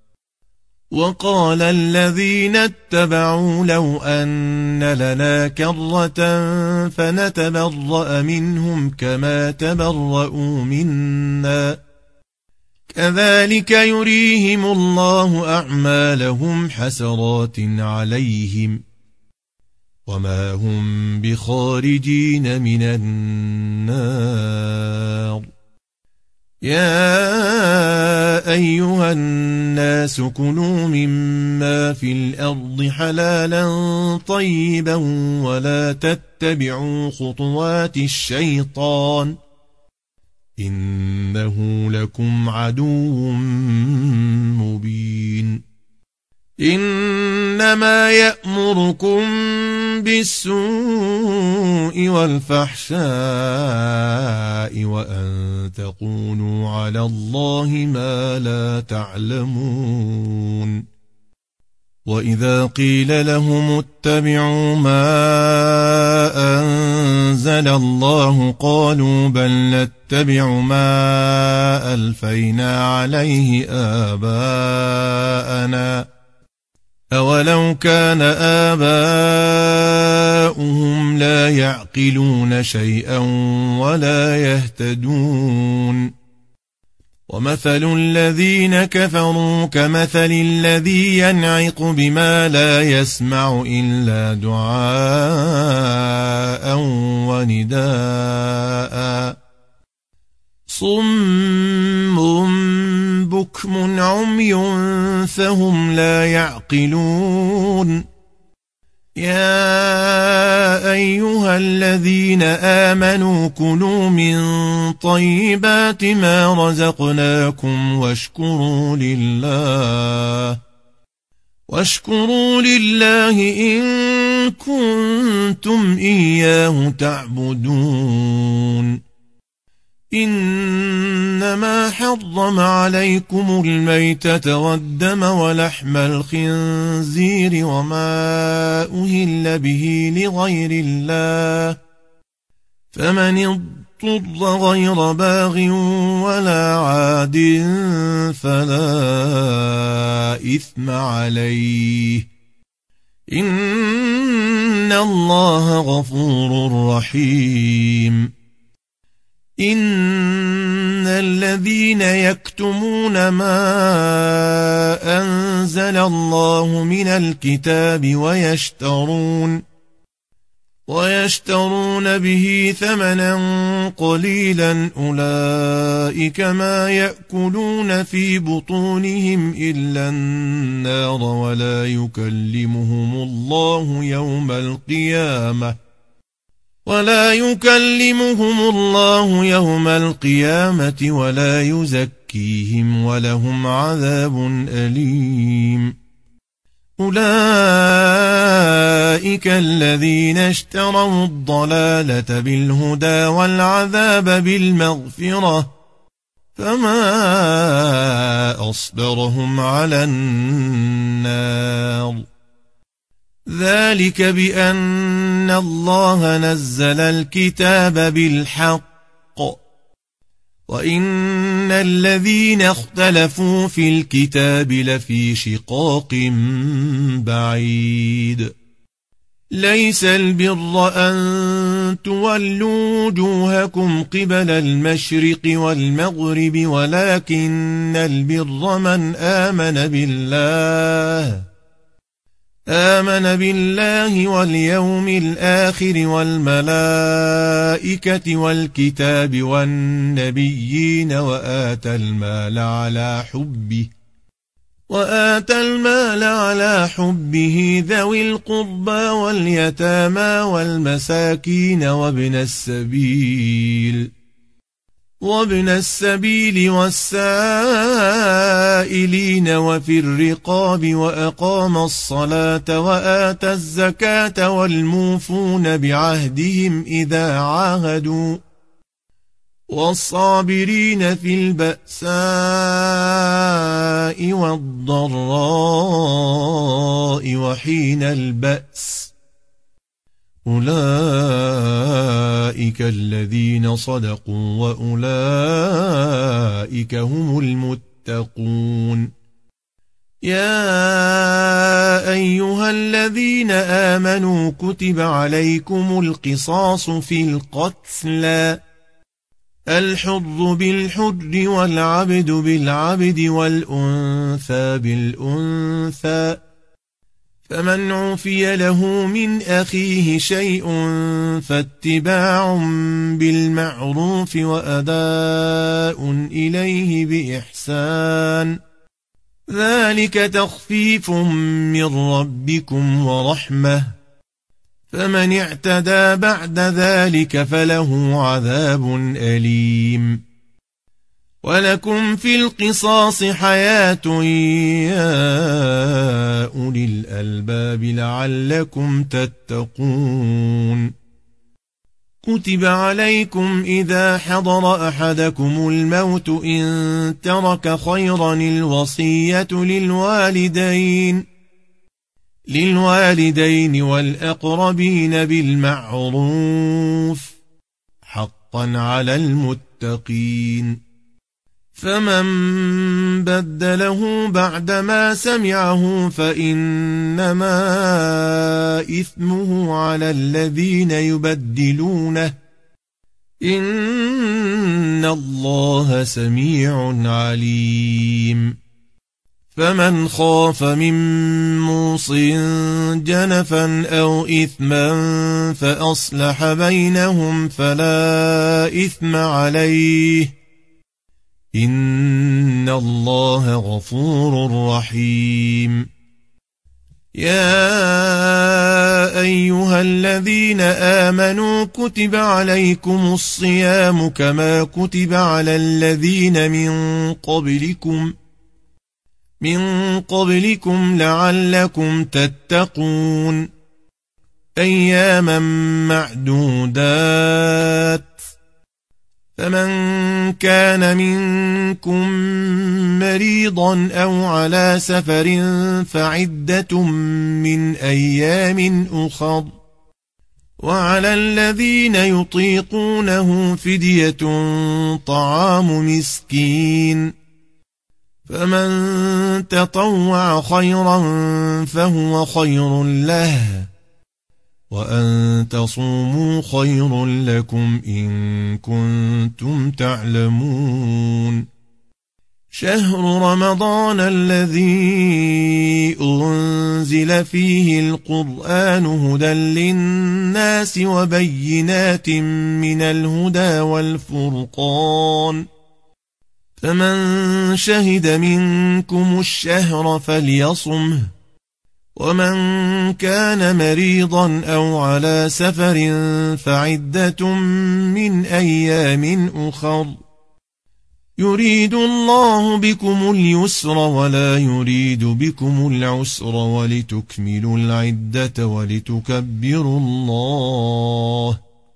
وقال الذين اتبعوا لو أن لنا كرة فنتبرأ منهم كما تبرؤوا منا كذلك يريهم الله أعمالهم حسرات عليهم وما هم بخارجين من النار يا أيها الناس كلوا مما في الأرض حلالا طيبا ولا تتبعوا خطوات الشيطان إنه لكم عدو مبين إنما يأمركم بالسوء والفحشاء وأن تقولوا على الله ما لا تعلمون وإذا قيل لهم اتبعوا ما أنزل الله قالوا بل نتبع ما ألفينا عليه آباءنا أولو كان آباؤهم لا يعقلون شيئا ولا يهتدون ومثل الذين كفروا كمثل الذي ينعق بما لا يسمع إلا دعاء ونداء صم بكم عمي فهم لا يعقلون يا أيها الذين آمنوا كلوا من طيبات ما رزقناكم واشكروا لله واشكروا لله إن كنتم إياه تعبدون إنما حرم عليكم الميتة والدم ولحم الخنزير وما أهل به لغير الله فمن اضطر غير باغ ولا عاد فلا إثم عليه إن الله غفور رحيم إن الذين يكتمون ما أنزل الله من الكتاب ويشترون ويشترون به ثمنا قليلا أولئك ما يأكلون في بطونهم إلا النار ولا يكلمهم الله يوم القيامة ولا يكلمهم الله يوم القيامة ولا يزكيهم ولهم عذاب أليم أولئك الذين اشتروا الضلالة بالهدى والعذاب بالمغفرة فما أصبرهم على النار ذلك بأن الله نزل الكتاب بالحق وإن الذين اختلفوا في الكتاب لفي شقاق بعيد ليس البر أن تولوا وجوهكم قبل المشرق والمغرب ولكن البر من آمن بالله آمن بالله واليوم الآخر والملائكة والكتاب والنبيين وآتى المال على حبه وآتى المال على حبه ذوي القربى واليتامى والمساكين وابن السبيل وابن السبيل والسائلين وفي الرقاب وأقام الصلاة وآتى الزكاة والموفون بعهدهم إذا عاهدوا والصابرين في البأساء والضراء وحين البأس أولئك الذين صدقوا وأولئك هم المتقون يا أيها الذين آمنوا كتب عليكم القصاص في القتلى الحر بالحر والعبد بالعبد والأنثى بالأنثى فمن عفي له من أخيه شيء فاتباع بالمعروف وأداء إليه بإحسان ذلك تخفيف من ربكم ورحمة فمن اعتدى بعد ذلك فله عذاب أليم ولكم في القصاص حياة يا أولي الألباب لعلكم تتقون كتب عليكم إذا حضر أحدكم الموت إن ترك خيرا الوصية للوالدين للوالدين والأقربين بالمعروف حقا على المتقين فمن بدله بعدما سمعه فإنما إثمه على الذين يبدلونه إن الله سميع عليم فمن خاف من موص جنفا أو إثما فأصلح بينهم فلا إثم عليه إن الله غفور رحيم يا أيها الذين آمنوا كتب عليكم الصيام كما كتب على الذين من قبلكم من قبلكم لعلكم تتقون أياما معدودات فمن كان منكم مريضا أو على سفر فعدة من أيام أخر وعلى الذين يطيقونه فدية طعام مسكين فمن تطوع خيرا فهو خير له وأن تصوموا خير لكم إن كنتم تعلمون شهر رمضان الذي أنزل فيه القرآن هدى للناس وبينات من الهدى والفرقان فمن شهد منكم الشهر فليصمه ومن كان مريضا أو على سفر فعدة من أيام أخر يريد الله بكم اليسر ولا يريد بكم العسر ولتكملوا العدة ولتكبروا الله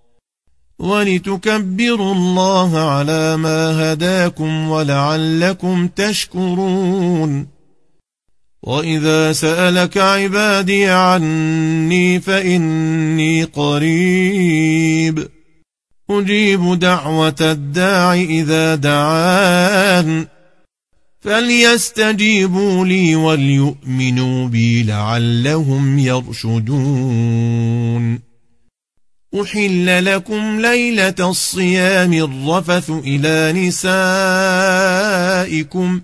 ولتكبروا الله على ما هداكم ولعلكم تشكرون وإذا سألك عبادي عني فإني قريب أجيب دعوة الداع إذا دعان فليستجيبوا لي وليؤمنوا بي لعلهم يرشدون أحل لكم ليلة الصيام الرفث إلى نسائكم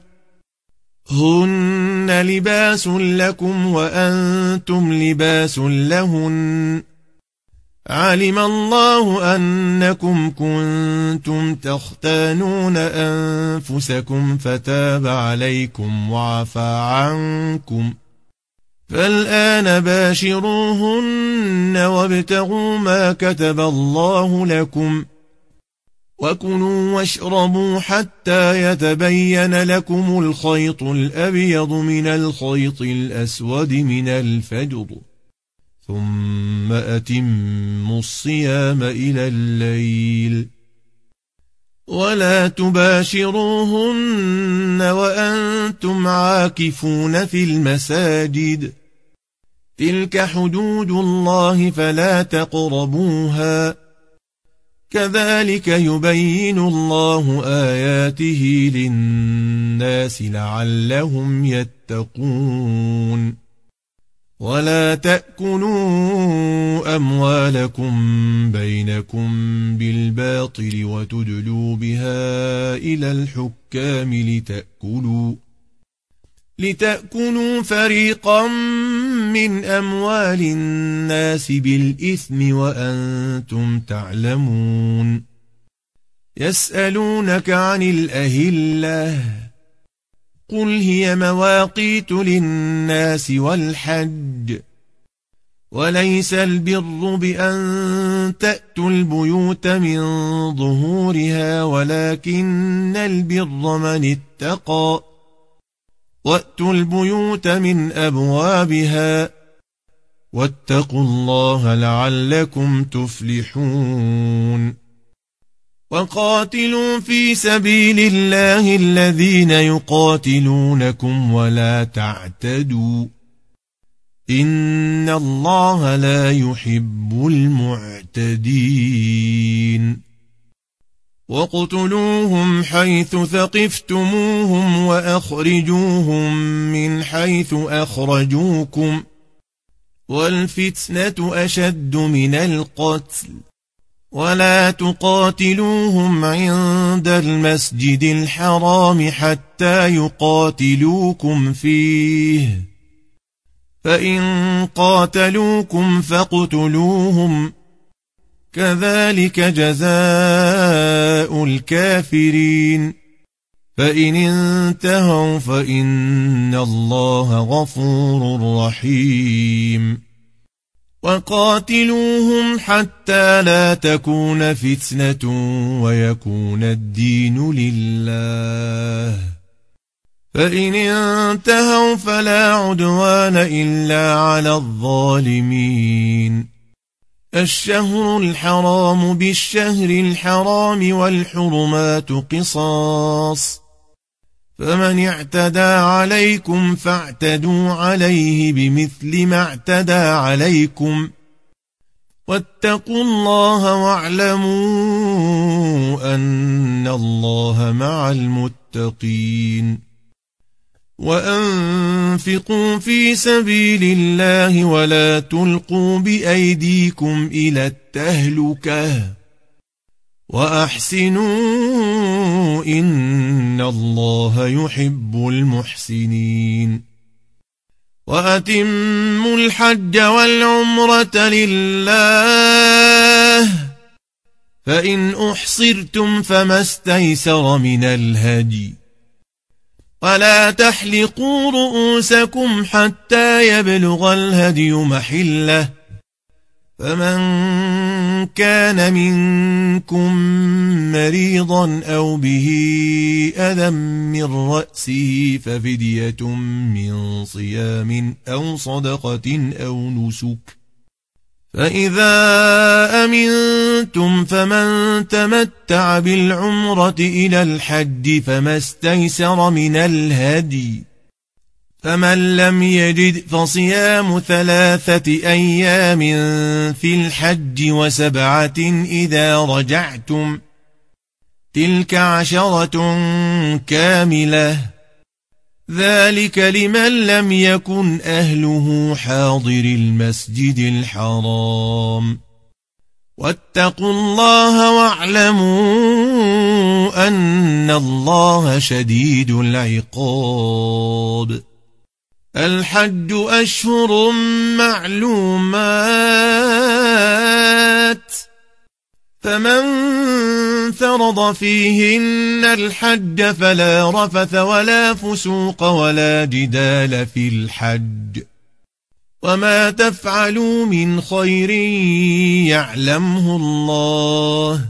هن لباس لكم وأنتم لباس لهن علم الله أنكم كنتم تختانون أنفسكم فتاب عليكم وعفى عنكم فالآن باشروهن وابتغوا ما كتب الله لكم وكلوا واشربوا حتى يتبين لكم الخيط الأبيض من الخيط الأسود من الفجر ثم أتموا الصيام إلى الليل ولا تباشروهن وأنتم عاكفون في المساجد تلك حدود الله فلا تقربوها كذلك يبين الله آياته للناس لعلهم يتقون ولا تأكلوا أموالكم بينكم بالباطل وتدلوا بها إلى الحكام لتأكلوا لتأكلوا فريقا من أموال الناس بالإثم وأنتم تعلمون يسألونك عن الأهلة قل هي مواقيت للناس والحج وليس البر بأن تأتوا البيوت من ظهورها ولكن البر من اتقى وأتوا البيوت من أبوابها واتقوا الله لعلكم تفلحون وقاتلوا في سبيل الله الذين يقاتلونكم ولا تعتدوا إن الله لا يحب المعتدين واقتلوهم حيث ثقفتموهم وأخرجوهم من حيث أخرجوكم والفتنة أشد من القتل ولا تقاتلوهم عند المسجد الحرام حتى يقاتلوكم فيه فإن قاتلوكم فاقتلوهم كذلك جزاء الكافرين فإن انتهوا فإن الله غفور رحيم وقاتلوهم حتى لا تكون فتنة ويكون الدين لله فإن انتهوا فلا عدوان إلا على الظالمين الشهر الحرام بالشهر الحرام والحرمات قصاص فمن اعتدى عليكم فاعتدوا عليه بمثل ما اعتدى عليكم واتقوا الله واعلموا أن الله مع المتقين وأنفقوا في سبيل الله ولا تلقوا بأيديكم إلى التهلكة وأحسنوا إن الله يحب المحسنين وأتموا الحج والعمرة لله فإن أحصرتم فما استيسر من الهدي ولا تحلقوا رؤوسكم حتى يبلغ الهدي محله فمن كان منكم مريضا أو به أذى من رأسه ففدية من صيام أو صدقة أو نسك فإذا أمنتم فمن تمتع بالعمرة إلى الحج فما استيسر من الهدي فمن لم يجد فصيام ثلاثة أيام في الحج وسبعة إذا رجعتم تلك عشرة كاملة ذلك لمن لم يكن أهله حاضر المسجد الحرام واتقوا الله واعلموا أن الله شديد العقاب الحج أشهر معلومات فمن فرض فيهن الحج فلا رفث ولا فسوق ولا جدال في الحج وما تفعلوا من خير يعلمه الله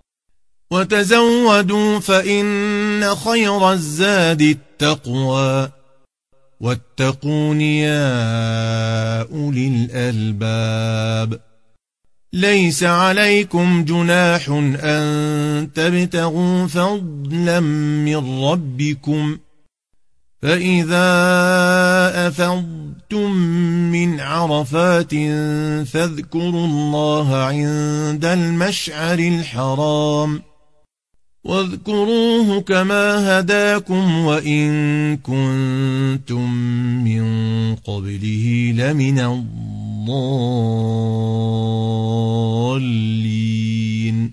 وتزودوا فإن خير الزاد التقوى واتقون يا أولي الألباب ليس عليكم جناح أن تبتغوا فضلا من ربكم فإذا أفضتم من عرفات فاذكروا الله عند المشعر الحرام واذكروه كما هداكم وإن كنتم من قبله لمن الضالين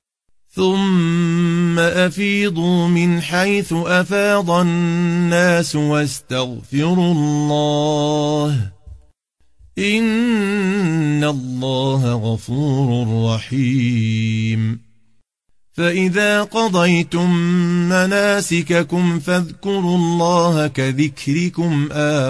ثم أفيضوا من حيث أفاض الناس واستغفروا الله إن الله غفور رحيم فإذا قضيتم مناسككم فاذكروا الله كذكركم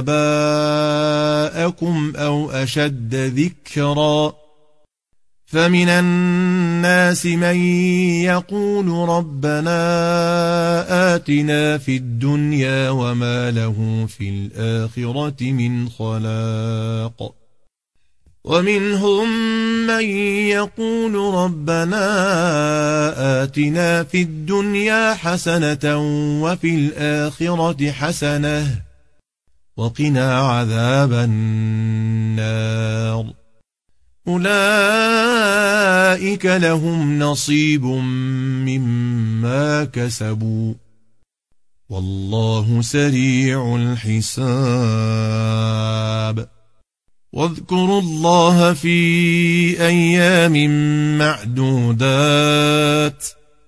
آباءكم أو أشد ذكرا فمن الناس من يقول ربنا آتنا في الدنيا وما له في الآخرة من خلاق ومنهم من يقول ربنا آتنا في الدنيا حسنة وفي الآخرة حسنة وقنا عذاب النار أولئك لهم نصيب مما كسبوا والله سريع الحساب واذكروا الله في أيام معدودات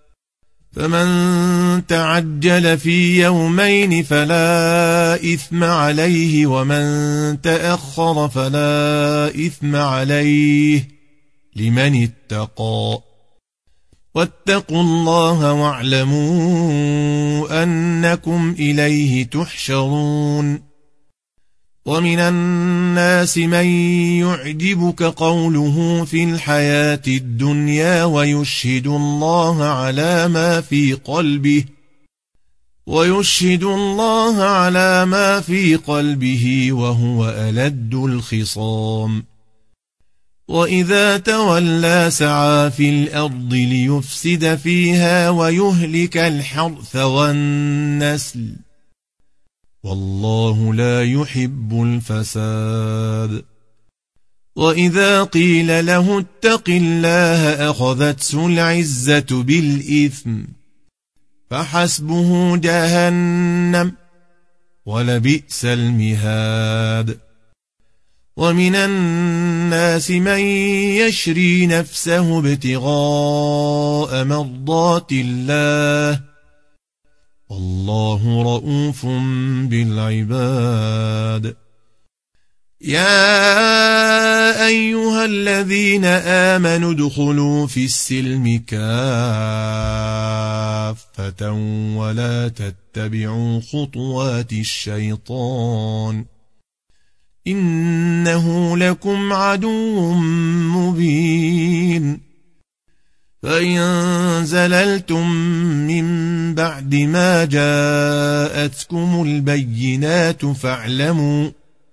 فمن تعجل في يومين فلا إثم عليه ومن تأخر فلا إثم عليه لمن اتقى واتقوا الله واعلموا أنكم إليه تحشرون ومن الناس من يعجبك قوله في الحياة الدنيا ويشهد الله على ما في قلبه ويشهد الله على ما في قلبه وهو ألد الخصام وإذا تولى سعى في الأرض ليفسد فيها ويهلك الحرث والنسل والله لا يحب الفساد وإذا قيل له اتق الله أخذته العزة بالإثم فحسبه جهنم ولبئس المهاد. ومن الناس من يشري نفسه ابتغاء مرضات الله والله رؤوف بالعباد. يا أيها الذين آمنوا ادخلوا في السلم كافة ولا تتبعوا خطوات الشيطان إنه لكم عدو مبين. فإن زللتم من بعد ما جاءتكم البينات فاعلموا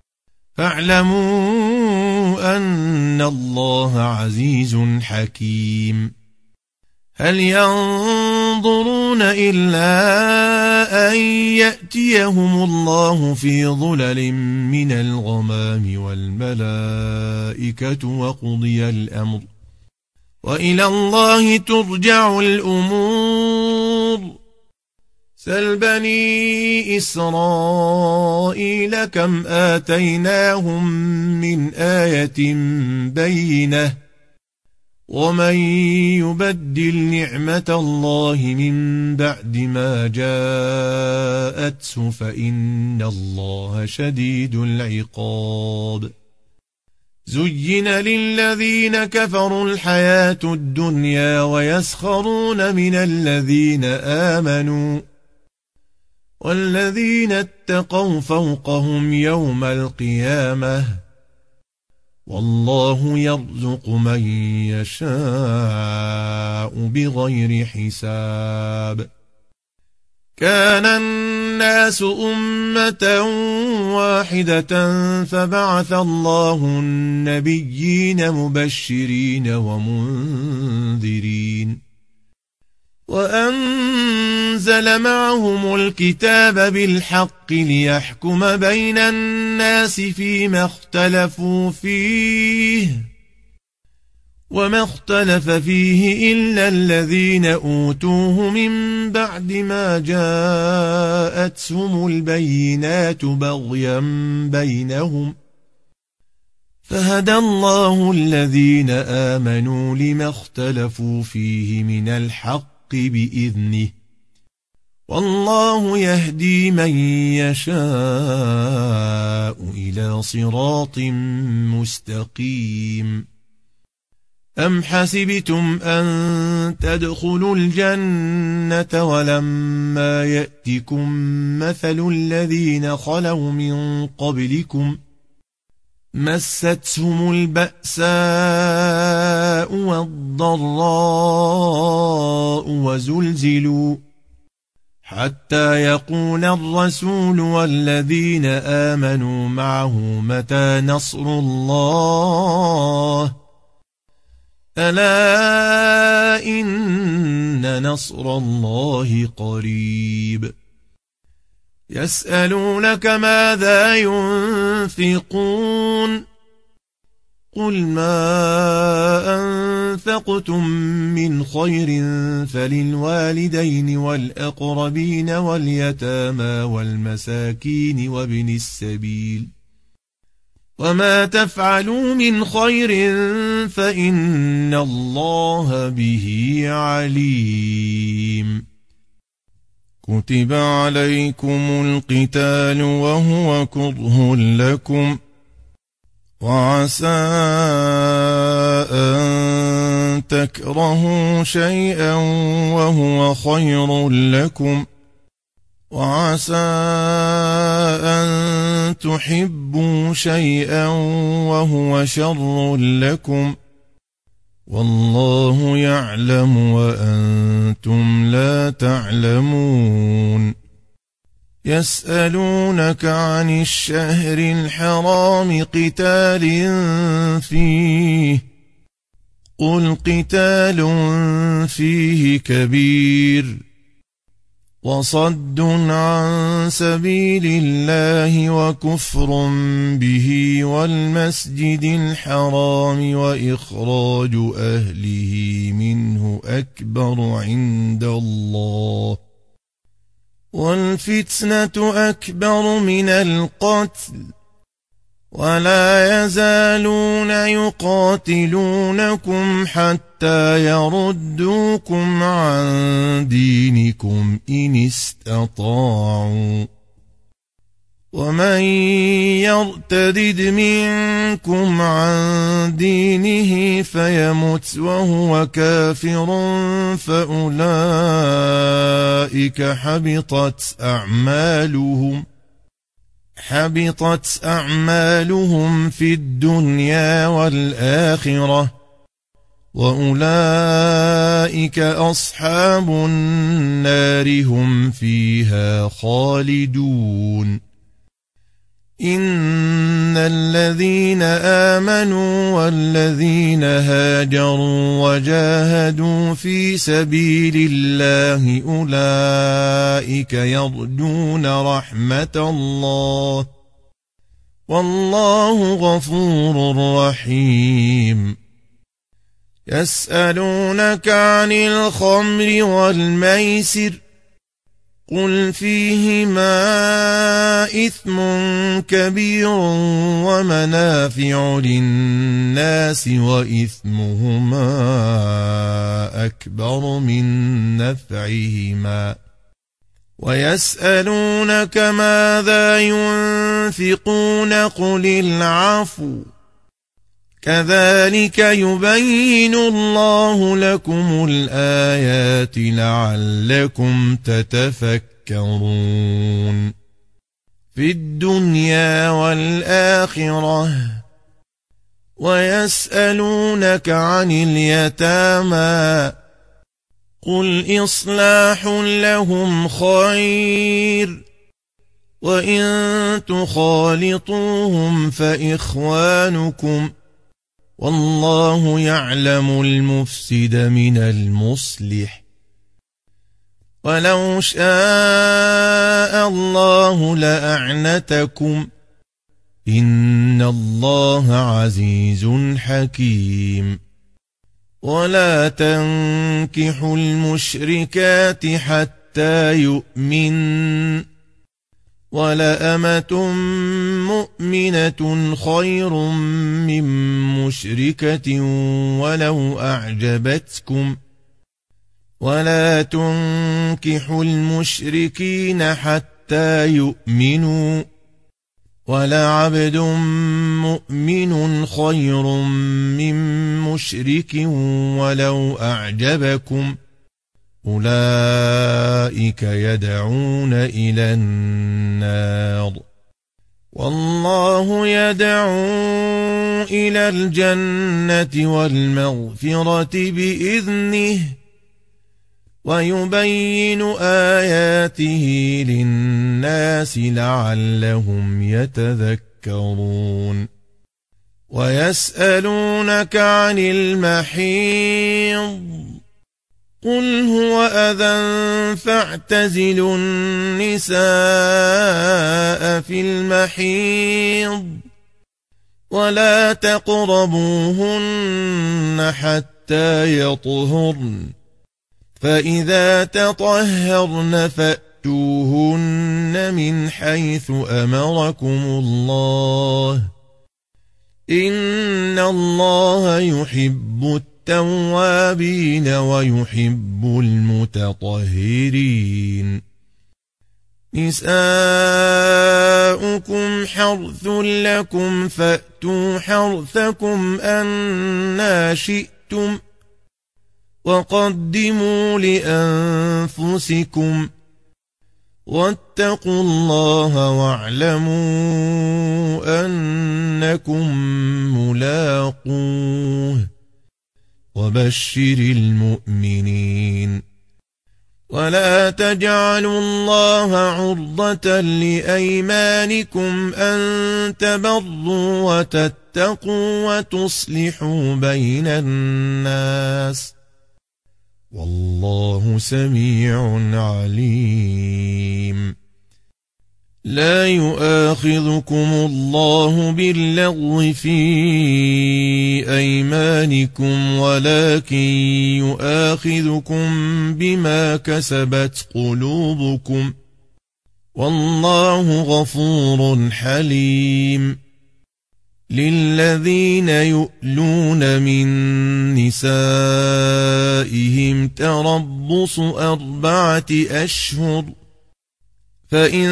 فاعلموا أن الله عزيز حكيم. هل ينظرون إلا أن يأتيهم الله في ظلل من الغمام والملائكة وقضي الأمر وإلى الله ترجع الأمور. سل بني إسرائيل كم آتيناهم من آية بينة ومن يبدل نعمة الله من بعد ما جاءته فإن الله شديد العقاب. زين للذين كفروا الحياة الدنيا ويسخرون من الذين آمنوا والذين اتقوا فوقهم يوم القيامة والله يرزق من يشاء بغير حساب. كان الناس أمة واحدة فبعث الله النبيين مبشرين ومنذرين وأنزل معهم الكتاب بالحق ليحكم بين الناس فيما اختلفوا فيه وما اختلف فيه إلا الذين أوتوه من بعد ما جاءتهم البينات بغيا بينهم فهدى الله الذين آمنوا لما اختلفوا فيه من الحق بإذنه والله يهدي من يشاء إلى صراط مستقيم. أم حسبتم أن تدخلوا الجنة ولما يأتكم مثل الذين خلوا من قبلكم مستهم البأساء والضراء وزلزلوا حتى يقول الرسول والذين آمنوا معه متى نصر الله ألا إن نصر الله قريب. يسألونك ماذا ينفقون قل ما أنفقتم من خير فللوالدين والأقربين واليتامى والمساكين وابن السبيل وما تفعلوا من خير فإن الله به عليم. كتب عليكم القتال وهو كره لكم وعسى أن تكرهوا شيئا وهو خير لكم وعسى أن تحبوا شيئا وهو شر لكم والله يعلم وأنتم لا تعلمون. يسألونك عن الشهر الحرام قتال فيه قل قتال فيه كبير وصد عن سبيل الله وكفر به والمسجد الحرام وإخراج أهله منه أكبر عند الله والفتنة أكبر من القتل ولا يزالون يقاتلونكم حتى يردوكم عن دينكم إن استطاعوا ومن يرتدد منكم عن دينه فيمت وهو كافر فأولئك حبطت أعمالهم حبطت أعمالهم في الدنيا والآخرة وأولئك أصحاب النار هم فيها خالدون إن الذين آمنوا والذين هاجروا وجاهدوا في سبيل الله أولئك يرجون رحمة الله والله غفور رحيم يسألونك عن الخمر والميسر قل فيهما إثم كبير ومنافع للناس وإثمهما أكبر من نفعهما ويسألونك ماذا ينفقون قل العفو كذلك يبين الله لكم الآيات لعلكم تتفكرون في الدنيا والآخرة ويسألونك عن اليتامى قل إصلاح لهم خير وإن تخالطوهم فإخوانكم والله يعلم المفسد من المصلح ولو شاء الله لأعنتكم إن الله عزيز حكيم ولا تنكحوا المشركات حتى يؤمن ولأمة مؤمنة خير من مشركة ولو أعجبتكم ولا تنكحوا المشركين حتى يؤمنوا ولعبد مؤمن خير من مشرك ولو أعجبكم أولئك يدعون إلى النار والله يدعو إلى الجنة والمغفرة بإذنه ويبين آياته للناس لعلهم يتذكرون ويسألونك عن المحيض قل هو أذى فاعتزلوا النساء في المحيض ولا تقربوهن حتى يطهرن فإذا تطهرن فأتوهن من حيث أمركم الله إن الله يحب التوابين ويحب المتطهرين نساؤكم حرث لكم فأتوا حرثكم أنى شئتم وقدموا لأنفسكم واتقوا الله واعلموا أنكم ملاقوه وبشر المؤمنين ولا تجعلوا الله عرضة لأيمانكم أن تبروا وتتقوا وتصلحوا بين الناس والله سميع عليم لا يؤاخذكم الله باللغو في أيمانكم ولكن يؤاخذكم بما كسبت قلوبكم والله غفور حليم للذين يؤلون من نسائهم تربص أربعة أشهر فإن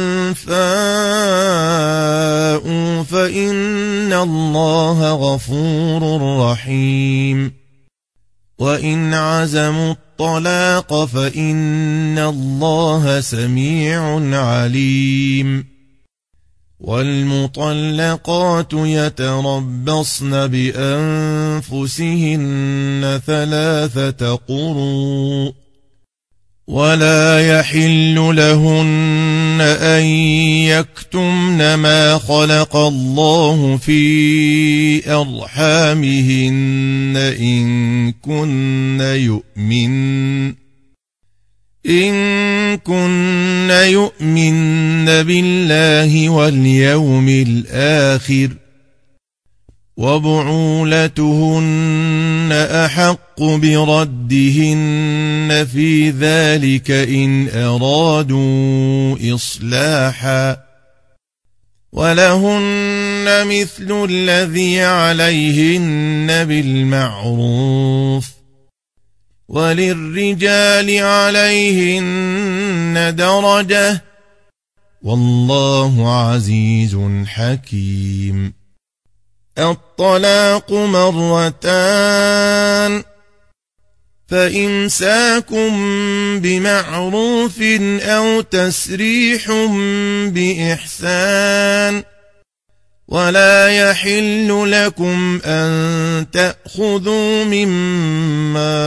فاءوا فإن الله غفور رحيم وإن عزموا الطلاق فإن الله سميع عليم والمطلقات يتربصن بأنفسهن ثلاثة قروء ولا يحل لهن أن يكتمن ما خلق الله في أرحامهن إن كن يؤمن إن كن يؤمن بالله واليوم الآخر وبعولتهن أحق بردهن في ذلك إن أرادوا إصلاحا ولهن مثل الذي عليهن بالمعروف وللرجال عليهن درجة والله عزيز حكيم الطلاق مرتان فإمساكم بمعروف أو تسريح بإحسان ولا يحل لكم أن تأخذوا مما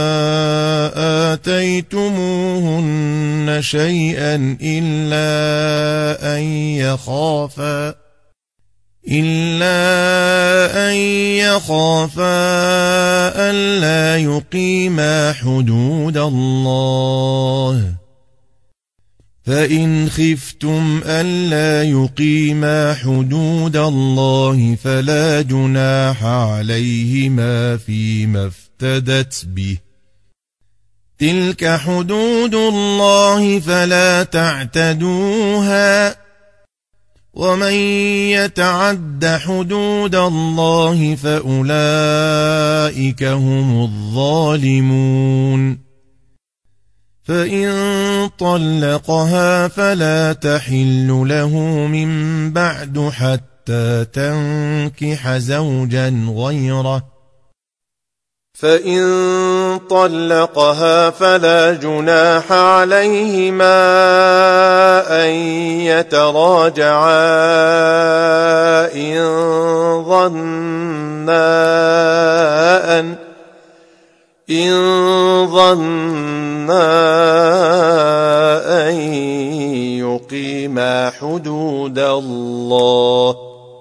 آتيتموهن شيئا إلا أن يخافا إلا أن يخافا ألا يقيما حدود الله فإن خفتم ألا يقيما حدود الله فلا جناح عليهما فيما افتدت به تلك حدود الله فلا تعتدوها ومن يتعد حدود الله فأولئك هم الظالمون فإن طلقها فلا تحل له من بعد حتى تنكح زوجا غيره فإن طلقها فلا جناح عليهما أن يتراجعا إن ظنا أن إن ظنا أن يقيما حدود الله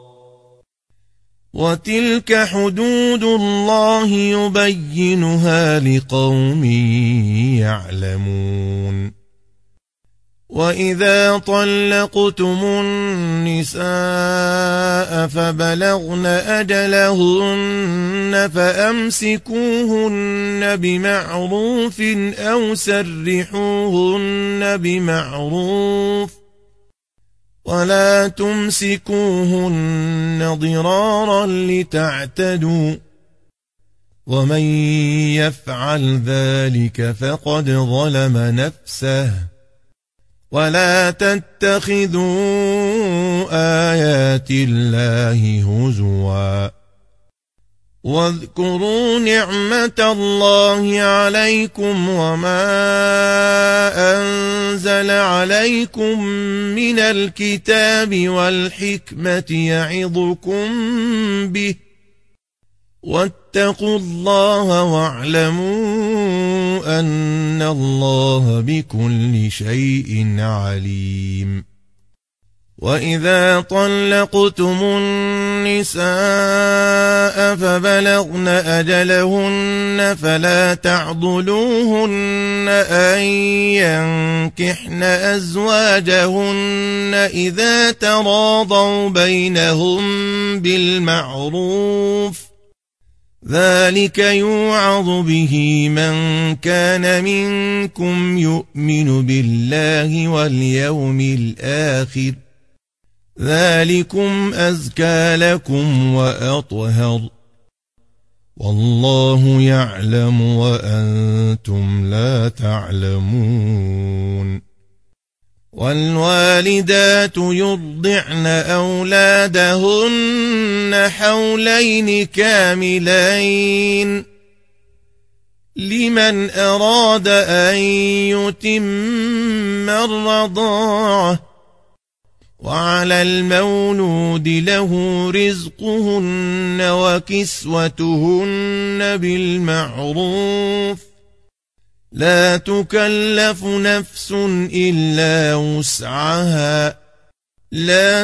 وتلك حدود الله يبينها لقوم يعلمون وإذا طلقتم النساء فبلغن أجلهن فأمسكوهن بمعروف أو سرحوهن بمعروف ولا تمسكوهن ضرارا لتعتدوا ومن يفعل ذلك فقد ظلم نفسه ولا تتخذوا آيات الله هزوا واذكروا نعمة الله عليكم وما أنزل عليكم من الكتاب والحكمة يعظكم به واتقوا الله واعلموا أن الله بكل شيء عليم وإذا طلقتم النساء فبلغن أجلهن فلا تعضلوهن أن ينكحن أزواجهن إذا تراضوا بينهم بالمعروف ذلك يوعظ به من كان منكم يؤمن بالله واليوم الآخر ذلكم أزكى لكم وأطهر والله يعلم وأنتم لا تعلمون والوالدات يرضعن أولادهن حولين كاملين لمن أراد أن يتم الرضاعة وعلى المولود له رزقهن وكسوتهن بالمعروف لا تكلف نفس إلا وسعها لا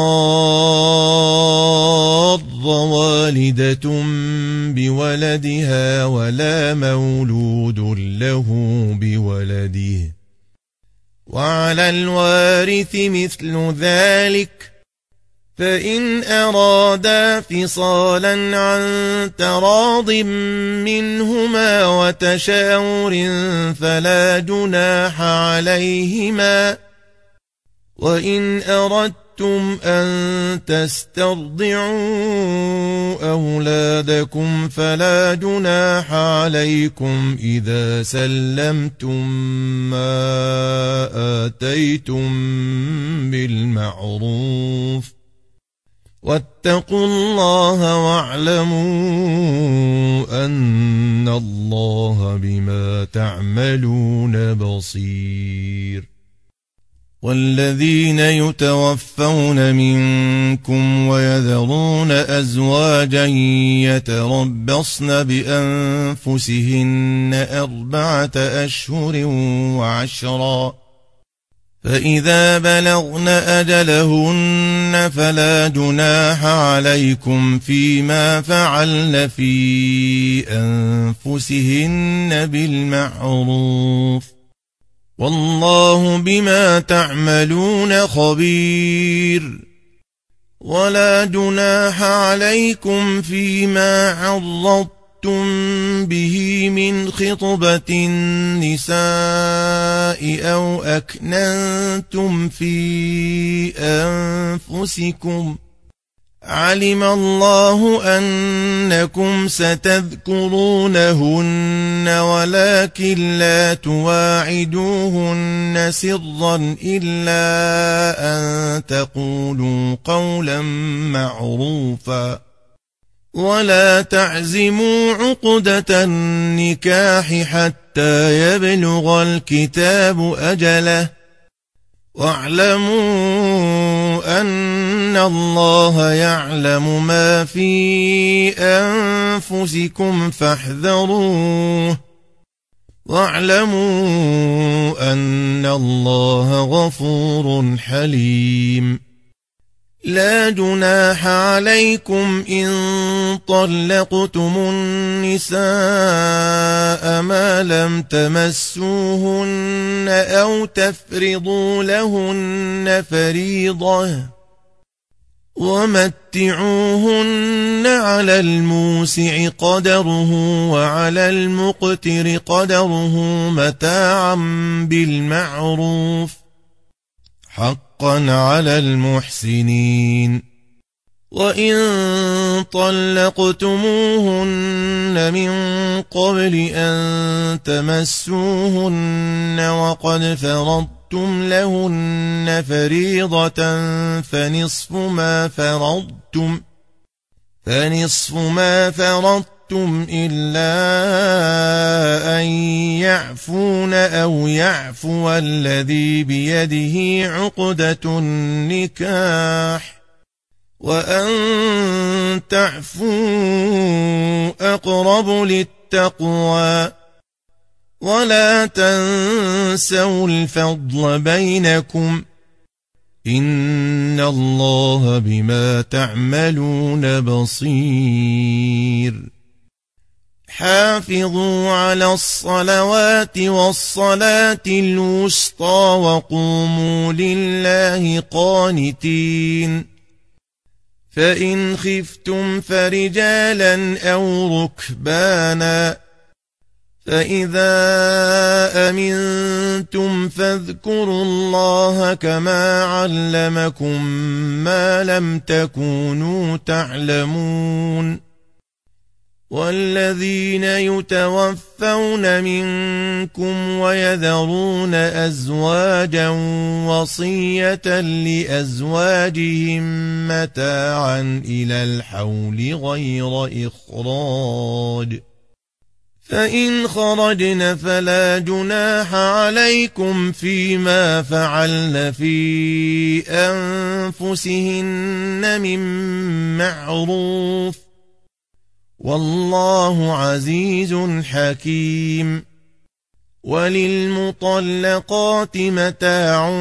تضار والدة بولدها ولا مولود له بولده وعلى الوارث مثل ذلك فإن أرادا فصالا عن تراض منهما وتشاور فلا جناح عليهما وإن أردتم أن تسترضعوا أولادكم فلا جناح عليكم إذا سلمتم ما آتيتم بالمعروف واتقوا الله واعلموا أن الله بما تعملون بصير والذين يتوفون منكم ويذرون أزواجا يتربصن بأنفسهن أربعة أشهر وعشرا فإذا بلغن أجلهن فلا جناح عليكم فيما فعلن في أنفسهن بالمعروف والله بما تعملون خبير ولا جناح عليكم فيما عرضتم به من خطبة النساء أو أكننتم في أنفسكم علم الله أنكم ستذكرونهن ولكن لا تواعدوهن سرا إلا أن تقولوا قولا معروفا ولا تعزموا عقدة النكاح حتى يبلغ الكتاب أجله واعلموا أن الله يعلم ما في أنفسكم فاحذروه واعلموا أن الله غفور حليم لا جناح عليكم إن طلقتم النساء ما لم تمسوهن أو تفرضوا لهن فريضة ومتعوهن على الموسع قدره وعلى المقتر قدره متاعا بالمعروف حقا على المحسنين وإن طلقتموهن من قبل أن تمسوهن وقد فرضتم لهن فريضة فنصف ما فرضتم فنصف ما فرضتم إلا أن يعفون أو يعفو الذي بيده عقدة النكاح وأن تعفوا أقرب للتقوى ولا تنسوا الفضل بينكم إن الله بما تعملون بصير حافظوا على الصلوات والصلاة الوسطى وقوموا لله قانتين فإن خفتم فرجالا أو ركبانا فإذا أمنتم فاذكروا الله كما علمكم ما لم تكونوا تعلمون والذين يتوفون منكم ويذرون أزواجا وصية لأزواجهم متاعا إلى الحول غير إخراج فإن خرجن فلا جناح عليكم فيما فعلن في أنفسهن من معروف والله عزيز حكيم وللمطلقات متاع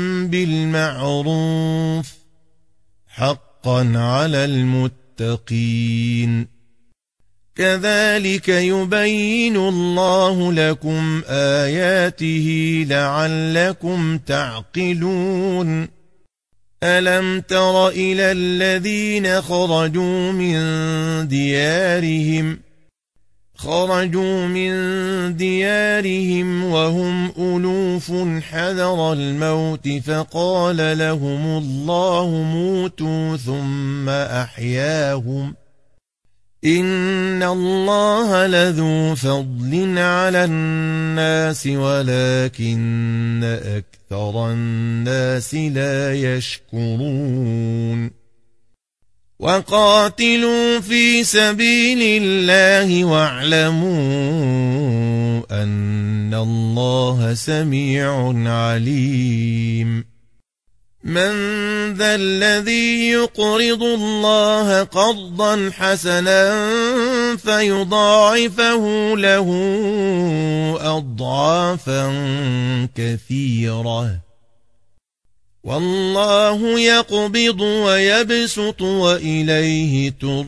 بالمعروف حقا على المتقين كذلك يبين الله لكم آياته لعلكم تعقلون ألم تر إلى الذين خرجوا من ديارهم خرجوا من ديارهم وهم ألوف حذر الموت فقال لهم الله موتوا ثم أحياهم إن الله لذو فضل على الناس ولكن أكثر الناس لا يشكرون وقاتلوا في سبيل الله واعلموا أن الله سميع عليم من ذا الذي يقرض الله قرضا حسنا فيضاعفه له أضعافا كثيرة والله يقبض ويبسط وإليه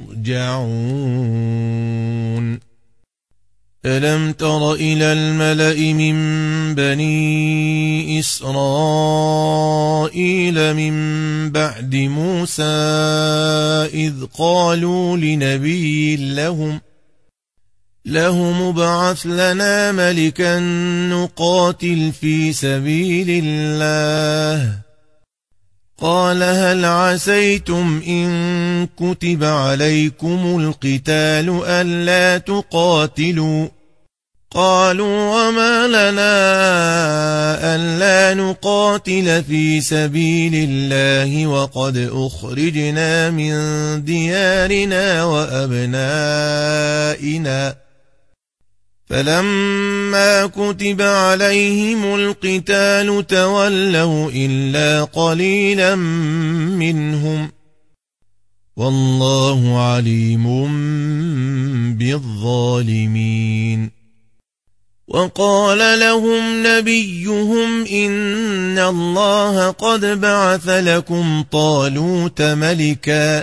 ترجعون ألم تر إلى الملأ من بني إسرائيل من بعد موسى إذ قالوا لنبي لهم لهم ابعث لنا ملكا نقاتل في سبيل الله قال هل عسيتم إن كتب عليكم القتال ألا تقاتلوا قالوا وما لنا ألا نقاتل في سبيل الله وقد أخرجنا من ديارنا وأبنائنا فلما كتب عليهم القتال تولوا إلا قليلا منهم والله عليم بالظالمين وقال لهم نبيهم إن الله قد بعث لكم طالوت ملكا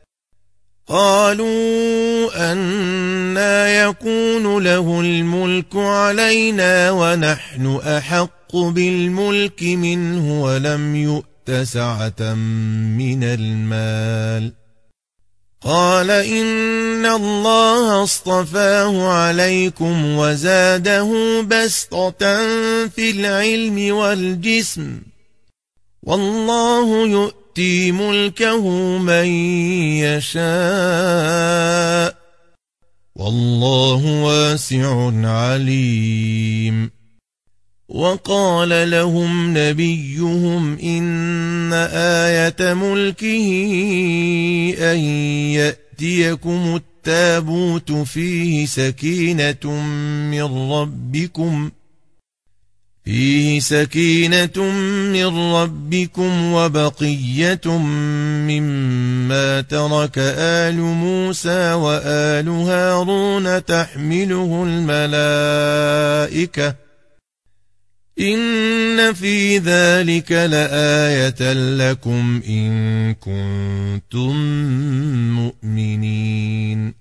قالوا أنى يكون له الملك علينا ونحن أحق بالملك منه ولم يؤت سعة من المال قال إن الله اصطفاه عليكم وزاده بسطة في العلم والجسم والله يؤتي ملكه من يشاء والله واسع عليم وقال لهم نبيهم إن آية ملكه أن يأتيكم التابوت فيه سكينة من ربكم فيه سكينة من ربكم وبقية مما ترك آل موسى وآل هارون تحمله الملائكة إن في ذلك لآية لكم إن كنتم مؤمنين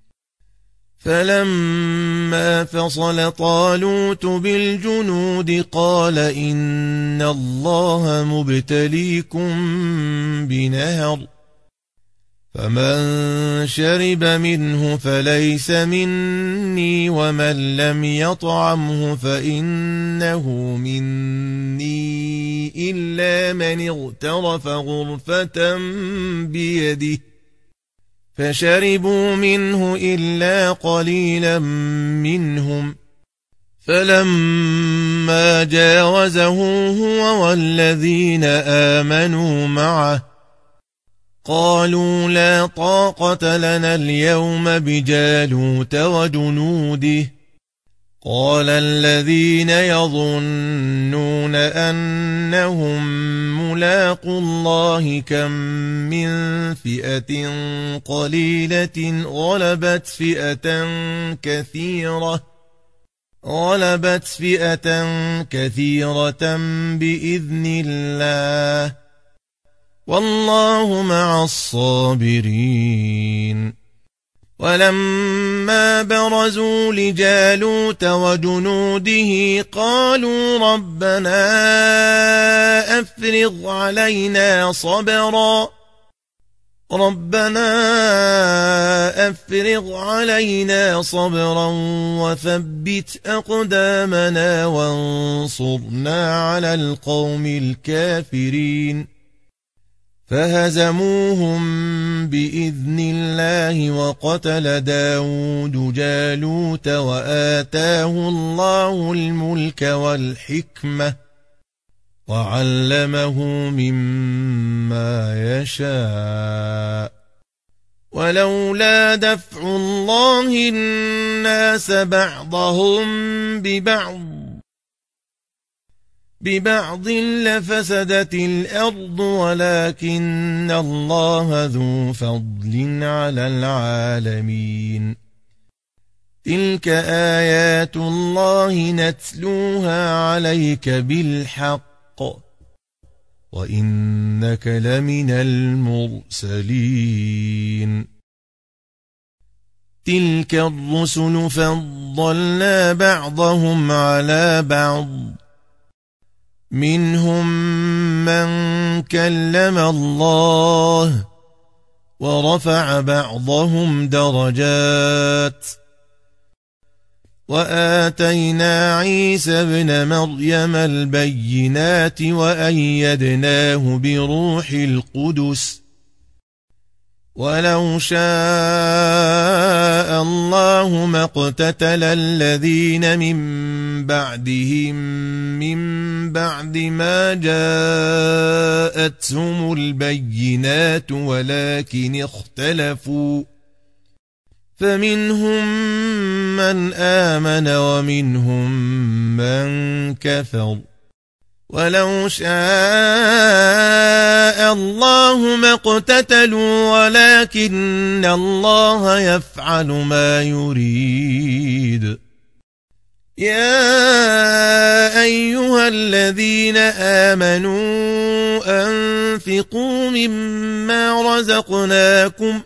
فلما فصل طالوت بالجنود قال إن الله مبتليكم بنهر فمن شرب منه فليس مني ومن لم يطعمه فإنه مني إلا من اغترف غرفة بيده فشربوا منه إلا قليلا منهم فلما جاوزه هو والذين آمنوا معه قالوا لا طاقة لنا اليوم بجالوت وجنوده قال الذين يظنون أنهم ملاقو الله كم من فئة قليلة غلبت فئة كثيرة غلبت فئة كثيرة بإذن الله والله مع الصابرين ولما برزوا لجالوت وجنوده قالوا ربنا أفرغ علينا صبرا ربنا أفرغ علينا صبرا وثبت أقدامنا وانصرنا على القوم الكافرين فهزموهم بإذن الله وقتل داود جالوت وآتاه الله الملك والحكمة وعلمه مما يشاء ولولا دفع الله الناس بعضهم ببعض ببعض لفسدت الأرض ولكن الله ذو فضل على العالمين تلك آيات الله نتلوها عليك بالحق وإنك لمن المرسلين تلك الرسل فضلنا بعضهم على بعض منهم من كلم الله ورفع بعضهم درجات وآتينا عيسى ابن مريم البينات وأيدناه بروح القدس ولو شاء الله ما اقتتل الذين من بعدهم من بعد ما جاءتهم البينات ولكن اختلفوا فمنهم من آمن ومنهم من كفر ولو شاء الله ما اقتتلوا ولكن الله يفعل ما يريد يا أيها الذين آمنوا أنفقوا مما رزقناكم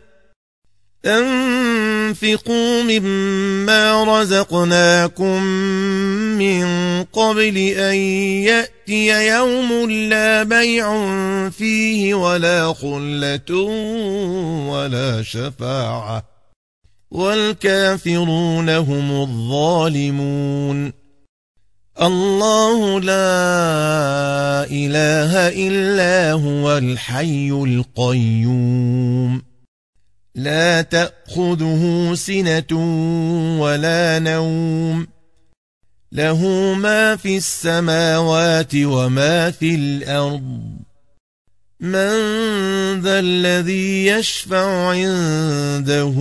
أنفقوا مما رزقناكم من قبل أن يأتي يوم لا بيع فيه ولا خلة ولا شفاعة والكافرون هم الظالمون الله لا إله إلا هو الحي القيوم لا تأخذه سنة ولا نوم له ما في السماوات وما في الأرض من ذا الذي يشفع عنده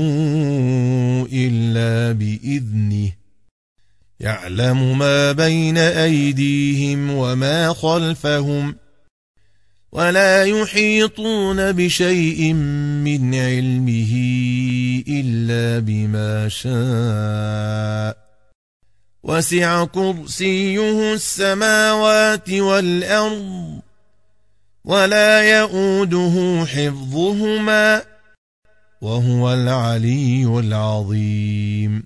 إلا بإذنه يعلم ما بين أيديهم وما خلفهم ولا يحيطون بشيء من علمه إلا بما شاء وسع كرسيه السماوات والأرض ولا يؤوده حفظهما وهو العلي العظيم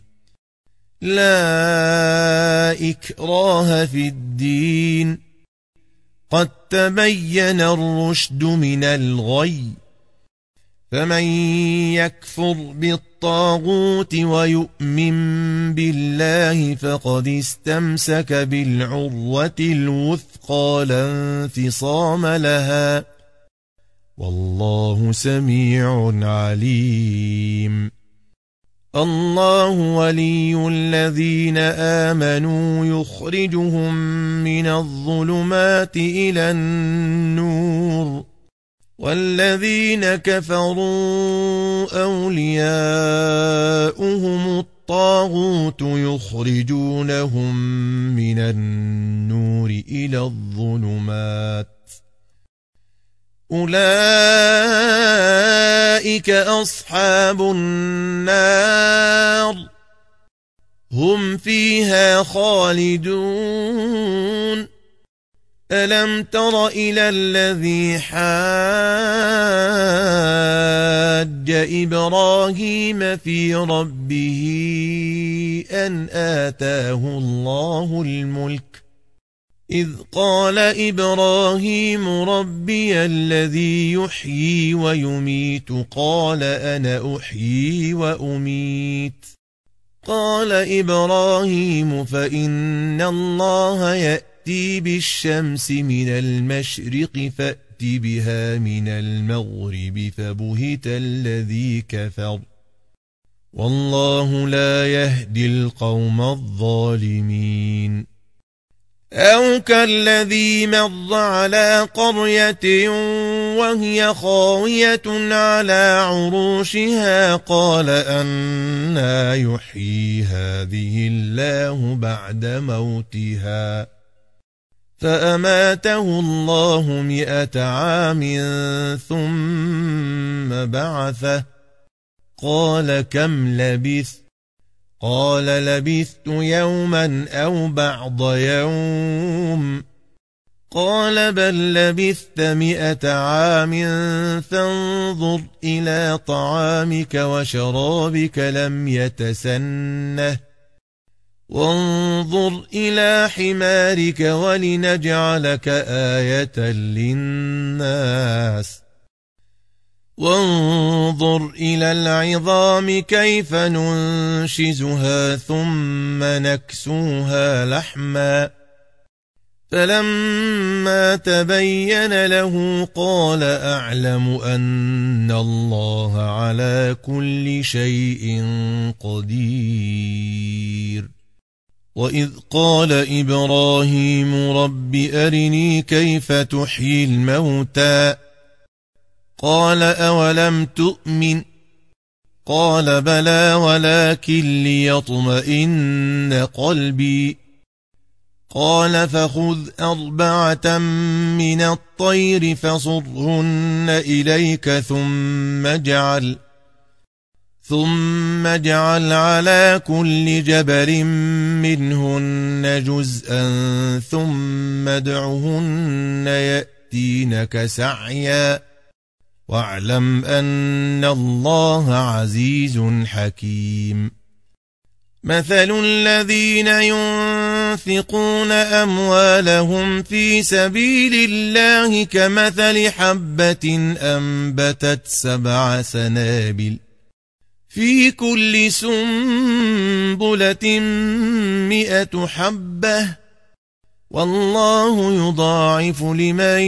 لا إكراه في الدين قد تبين الرشد من الغي فمن يكفر بالطاغوت ويؤمن بالله فقد استمسك بالعروة الوثقى لا انفصام لها والله سميع عليم. الله ولي الذين آمنوا يخرجهم من الظلمات إلى النور والذين كفروا أولياؤهم الطاغوت يخرجونهم من النور إلى الظلمات أولئك أصحاب النار هم فيها خالدون. ألم تر إلى الذي حاج إبراهيم في ربه أن آتاه الله الملك إذ قال إبراهيم ربي الذي يحيي ويميت قال أنا أحيي وأميت قال إبراهيم فإن الله يأتي بالشمس من المشرق فأت بها من المغرب فبهت الذي كفر والله لا يهدي القوم الظالمين. أو كالذي مر على قرية وهي خاوية على عروشها قال أنى يحيي هذه الله بعد موتها فأماته الله مئة عام ثم بعثه قال كم لبثت قال لبثت يوما أو بعض يوم قال بل لبثت مئة عام فانظر إلى طعامك وشرابك لم يتسنه وانظر إلى حمارك ولنجعلك آية للناس وانظر إلى العظام كيف ننشزها ثم نكسوها لحما فلما تبين له قال أعلم أن الله على كل شيء قدير. وإذ قال إبراهيم رب أرني كيف تحيي الموتى قال أولم تؤمن قال بلى ولكن ليطمئن قلبي قال فخذ أربعة من الطير فصرهن إليك ثم اجعل ثم اجعل على كل جبل منهن جزءا ثم ادعهن يأتينك سعيا واعلم أن الله عزيز حكيم. مثل الذين ينفقون أموالهم في سبيل الله كمثل حبة أنبتت سبع سنابل في كل سنبلة مئة حبة والله يضاعف لمن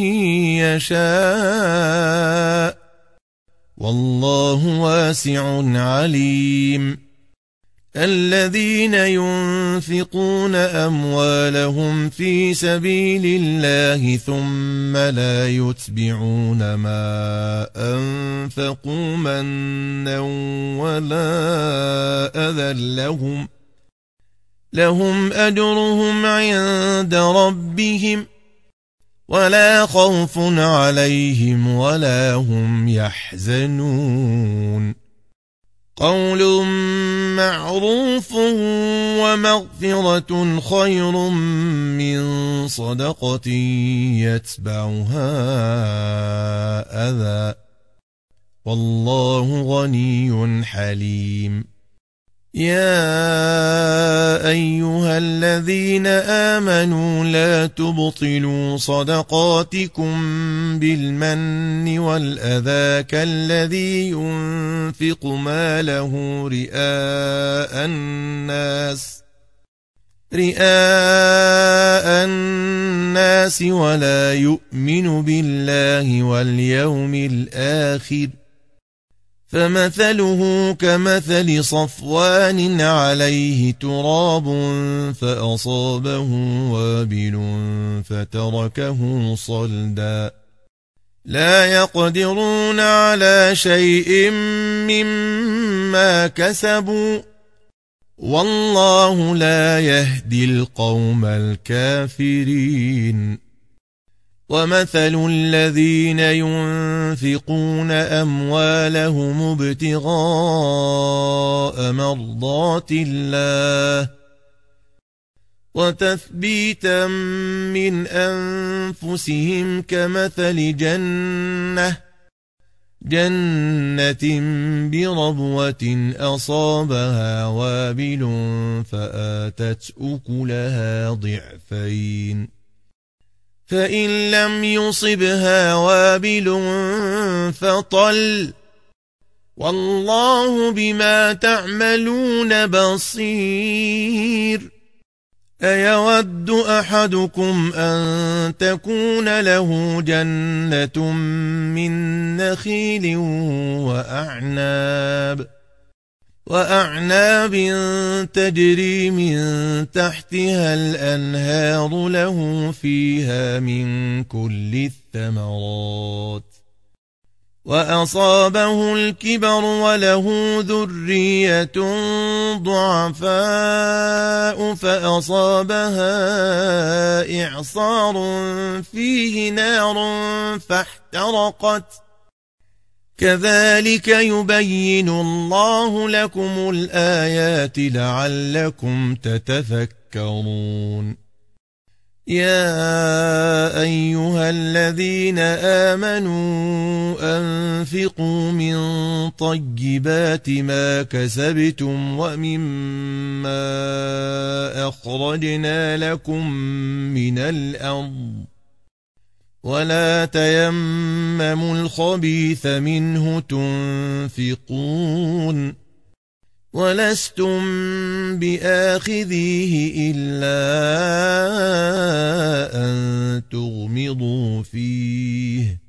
يشاء والله واسع عليم. الذين ينفقون أموالهم في سبيل الله ثم لا يتبعون ما أنفقوا منا ولا أذى لهم لهم أجرهم عند ربهم ولا خوف عليهم ولا هم يحزنون. قول معروف ومغفرة خير من صدقة يتبعها أذى والله غني حليم. يا أيها الذين آمنوا لا تبطلوا صدقاتكم بالمن والأذى كالذي ينفق ماله رئاء الناس رئاء الناس ولا يؤمن بالله واليوم الآخر فمثله كمثل صفوان عليه تراب فأصابه وابل فتركه صلدا لا يقدرون على شيء مما كسبوا والله لا يهدي القوم الكافرين ومثل الذين ينفقون أموالهم ابتغاء مرضات الله وتثبيتا من أنفسهم كمثل جنة جنة بربوة أصابها وابل فآتت أكلها ضعفين فإن لم يصبها وابل فطل والله بما تعملون بصير أيود أحدكم أن تكون له جنة من نخيل وأعناب وأعناب تجري من تحتها الأنهار له فيها من كل الثمرات وأصابه الكبر وله ذرية ضعفاء فأصابها إعصار فيه نار فاحترقت كذلك يبين الله لكم الآيات لعلكم تتفكرون يا أيها الذين آمنوا أنفقوا من طيبات ما كسبتم ومما أخرجنا لكم من الأرض ولا تيمموا الخبيث منه تنفقون ولستم بآخذيه إلا أن تغمضوا فيه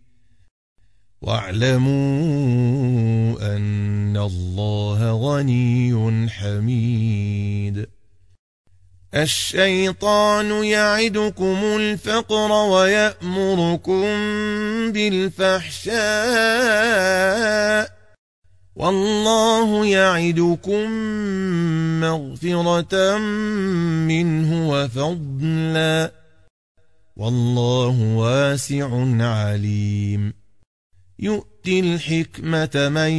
واعلموا أن الله غني حميد الشيطان يعدكم الفقر ويأمركم بالفحشاء والله يعدكم مغفرة منه وفضلا والله واسع عليم يؤتي الحكمة من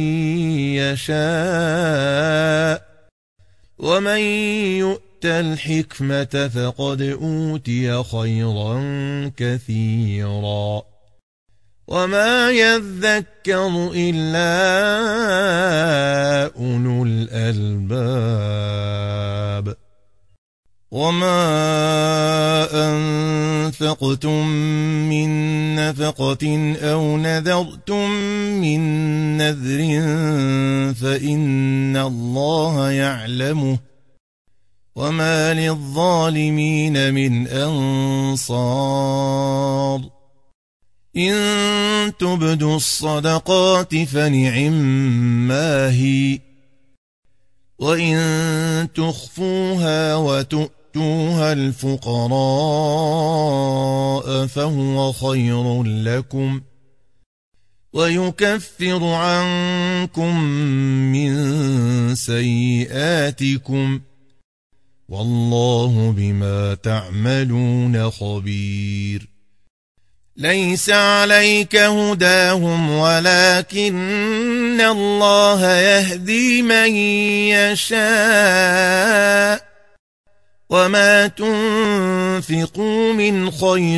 يشاء ومن يؤت الحكمة فقد أوتي خيرا كثيرا وما يذكر إلا أولو الألباب وما أنفقتم من نفقة أو نذرتم من نذر فإن الله يعلمه وما للظالمين من أنصار إن تبدوا الصدقات فنعما هي وإن تخفوها وتؤتوها الفقراء فهو خير لكم ويكفر عنكم من سيئاتكم والله بما تعملون خبير ليس عليك هداهم ولكن الله يهدي من يشاء وما تنفقوا من خير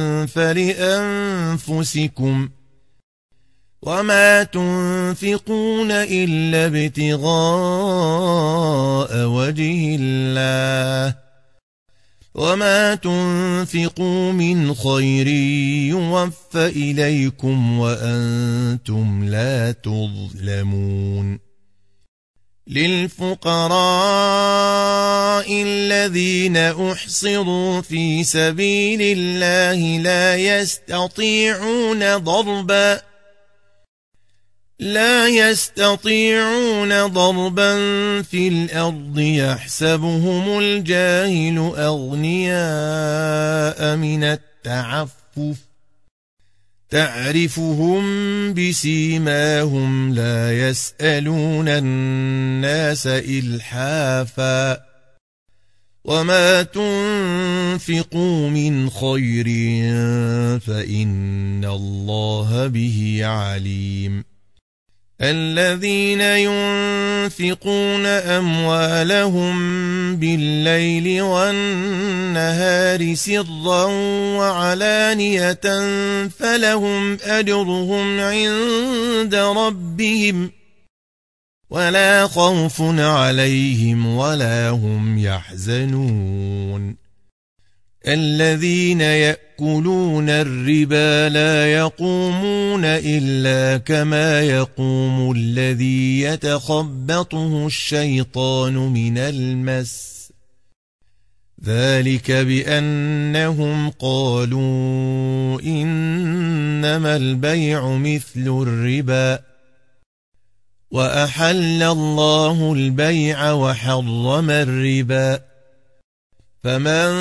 فلأنفسكم وما تنفقون إلا ابتغاء وجه الله وما تنفقوا من خير يوفى إليكم وأنتم لا تظلمون للفقراء الذين أحصروا في سبيل الله لا يستطيعون ضربا لا يستطيعون ضربا في الأرض يحسبهم الجاهل أغنياء من التعفف تعرفهم بسيماهم لا يسألون الناس إلحافا وما تنفقوا من خير فإن الله به عليم الذين ينفقون أموالهم بالليل والنهار سرا وعلانية فلهم أجرهم عند ربهم ولا خوف عليهم ولا هم يحزنون الذين يأكلون الربا لا يقومون إلا كما يقوم الذي يتخبطه الشيطان من المس ذلك بأنهم قالوا إنما البيع مثل الربا وأحل الله البيع وحرم الربا فمن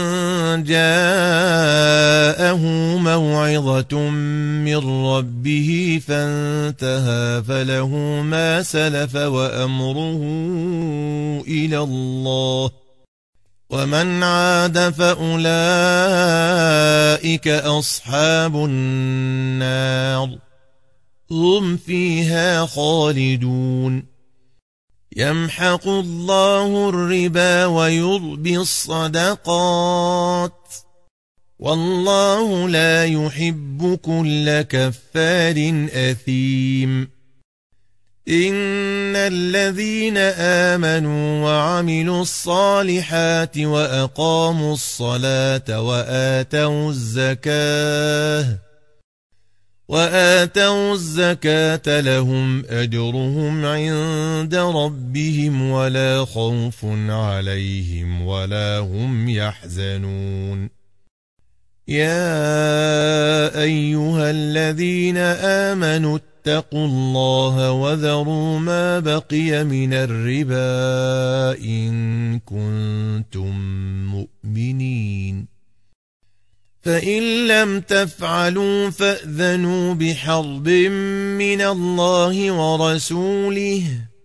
جاءه موعظة من ربه فانتهى فله ما سلف وأمره إلى الله ومن عاد فأولئك أصحاب النار هم فيها خالدون يمحق الله الربا ويربي الصدقات والله لا يحب كل كفار أثيم إن الذين آمنوا وعملوا الصالحات وأقاموا الصلاة وآتوا الزكاة وآتوا الزكاة لهم أجرهم عند ربهم ولا خوف عليهم ولا هم يحزنون يا أيها الذين آمنوا اتقوا الله وذروا ما بقي من الربا إن كنتم مؤمنين فإن لم تفعلوا فأذنوا بحرب من الله ورسوله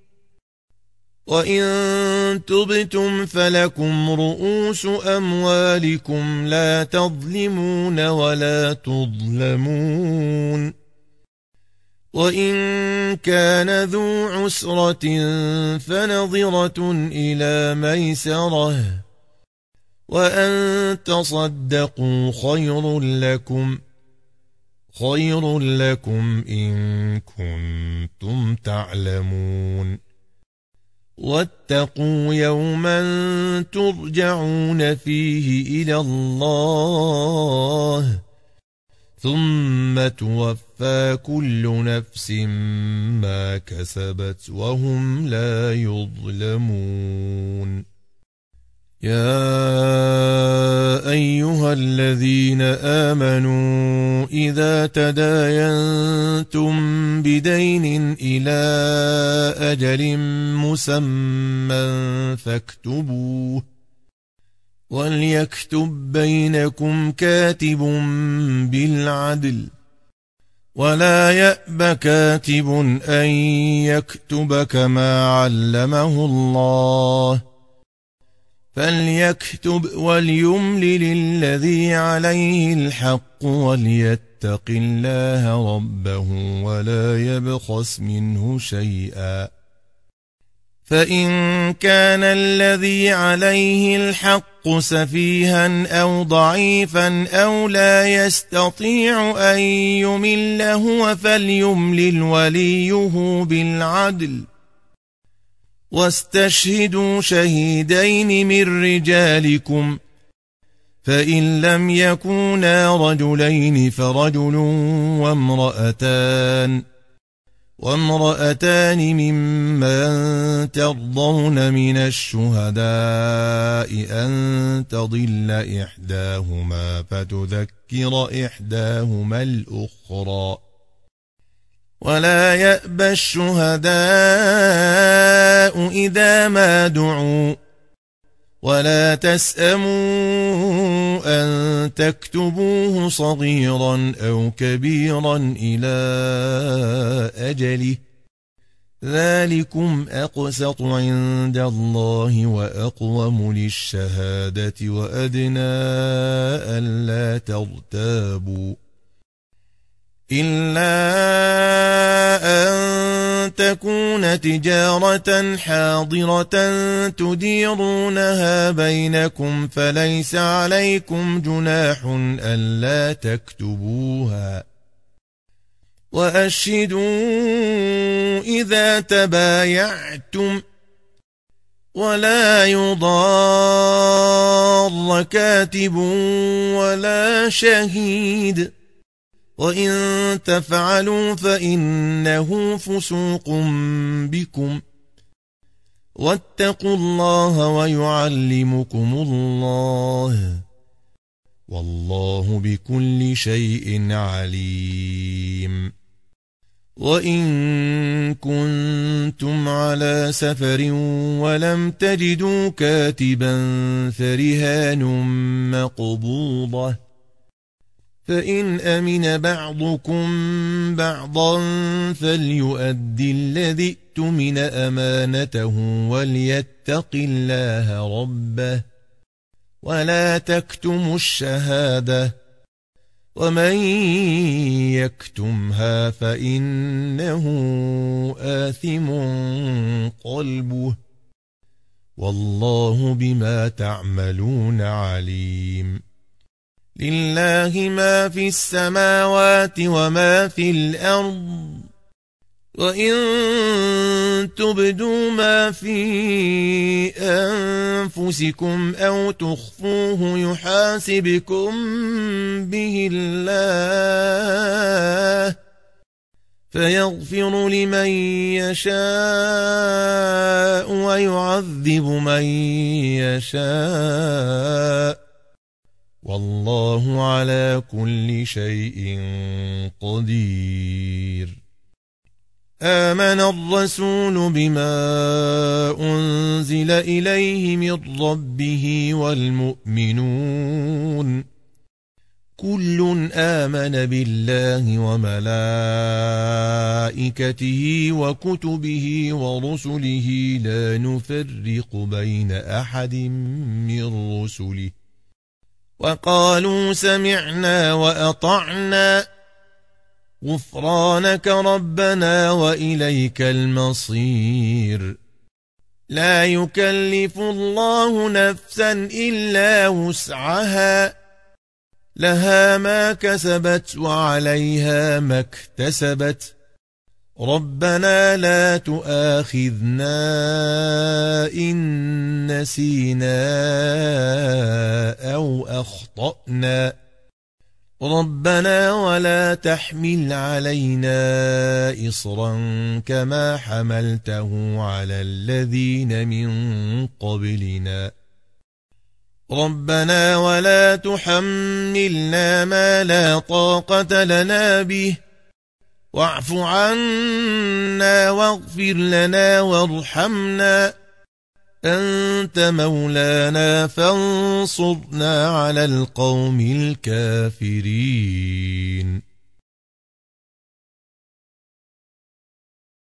وإن تبتم فلكم رؤوس أموالكم لا تظلمون ولا تظلمون وإن كان ذو عسرة فنظرة إلى ميسرة وأن تصدقوا خير لكم خير لكم إن كنتم تعلمون واتقوا يوما ترجعون فيه إلى الله ثم توفى كل نفس ما كسبت وهم لا يظلمون يا أيها الذين آمنوا إذا تداينتم بدين إلى أجل مسمى فاكتبوه وليكتب بينكم كاتب بالعدل ولا يأب كاتب أن يكتب كما علمه الله فليكتب وليملل الذي عليه الحق وليتق الله ربه ولا يبخس منه شيئا فإن كان الذي عليه الحق سفيها أو ضعيفا أو لا يستطيع أن يمل هو فليملل وليه بالعدل واستشهدوا شهيدين من رجالكم فإن لم يكونا رجلين فرجل وامرأتان وامرأتان ممن ترضون من الشهداء أن تضل إحداهما فتذكر إحداهما الأخرى ولا يأبى الشهداء إذا ما دعوا ولا تسأموا أن تكتبوه صغيرا أو كبيرا إلى أجله ذلكم أقسط عند الله وأقوم للشهادة وأدنى ألا ترتابوا إلا أن تكون تجارة حاضرة تديرونها بينكم فليس عليكم جناح ألا تكتبوها وأشهدوا إذا تبايعتم ولا يضار كاتب ولا شهيد وإن تفعلوا فإنه فسوق بكم واتقوا الله ويعلمكم الله والله بكل شيء عليم وإن كنتم على سفر ولم تجدوا كاتبا فرهان مقبوضة فإن أمن بعضكم بعضا فليؤدي الذي اؤتمن أمانته وليتق الله ربه ولا تكتموا الشهادة ومن يكتمها فإنه آثم قلبه والله بما تعملون عليم لله ما في السماوات وما في الأرض وإن تبدوا ما في أنفسكم أو تخفوه يحاسبكم به الله فيغفر لمن يشاء ويعذب من يشاء والله على كل شيء قدير آمن الرسول بما أنزل إليه من ربه والمؤمنون كل آمن بالله وملائكته وكتبه ورسله لا نفرق بين أحد من رسله وقالوا سمعنا وأطعنا غفرانك ربنا وإليك المصير لا يكلف الله نفسا إلا وسعها لها ما كسبت وعليها ما اكتسبت ربنا لا تؤاخذنا إن نسينا أو أخطأنا ربنا ولا تحمل علينا إصرا كما حملته على الذين من قبلنا ربنا ولا تحملنا ما لا طاقة لنا به واعف عنا واغفر لنا وارحمنا أنت مولانا فانصرنا على القوم الكافرين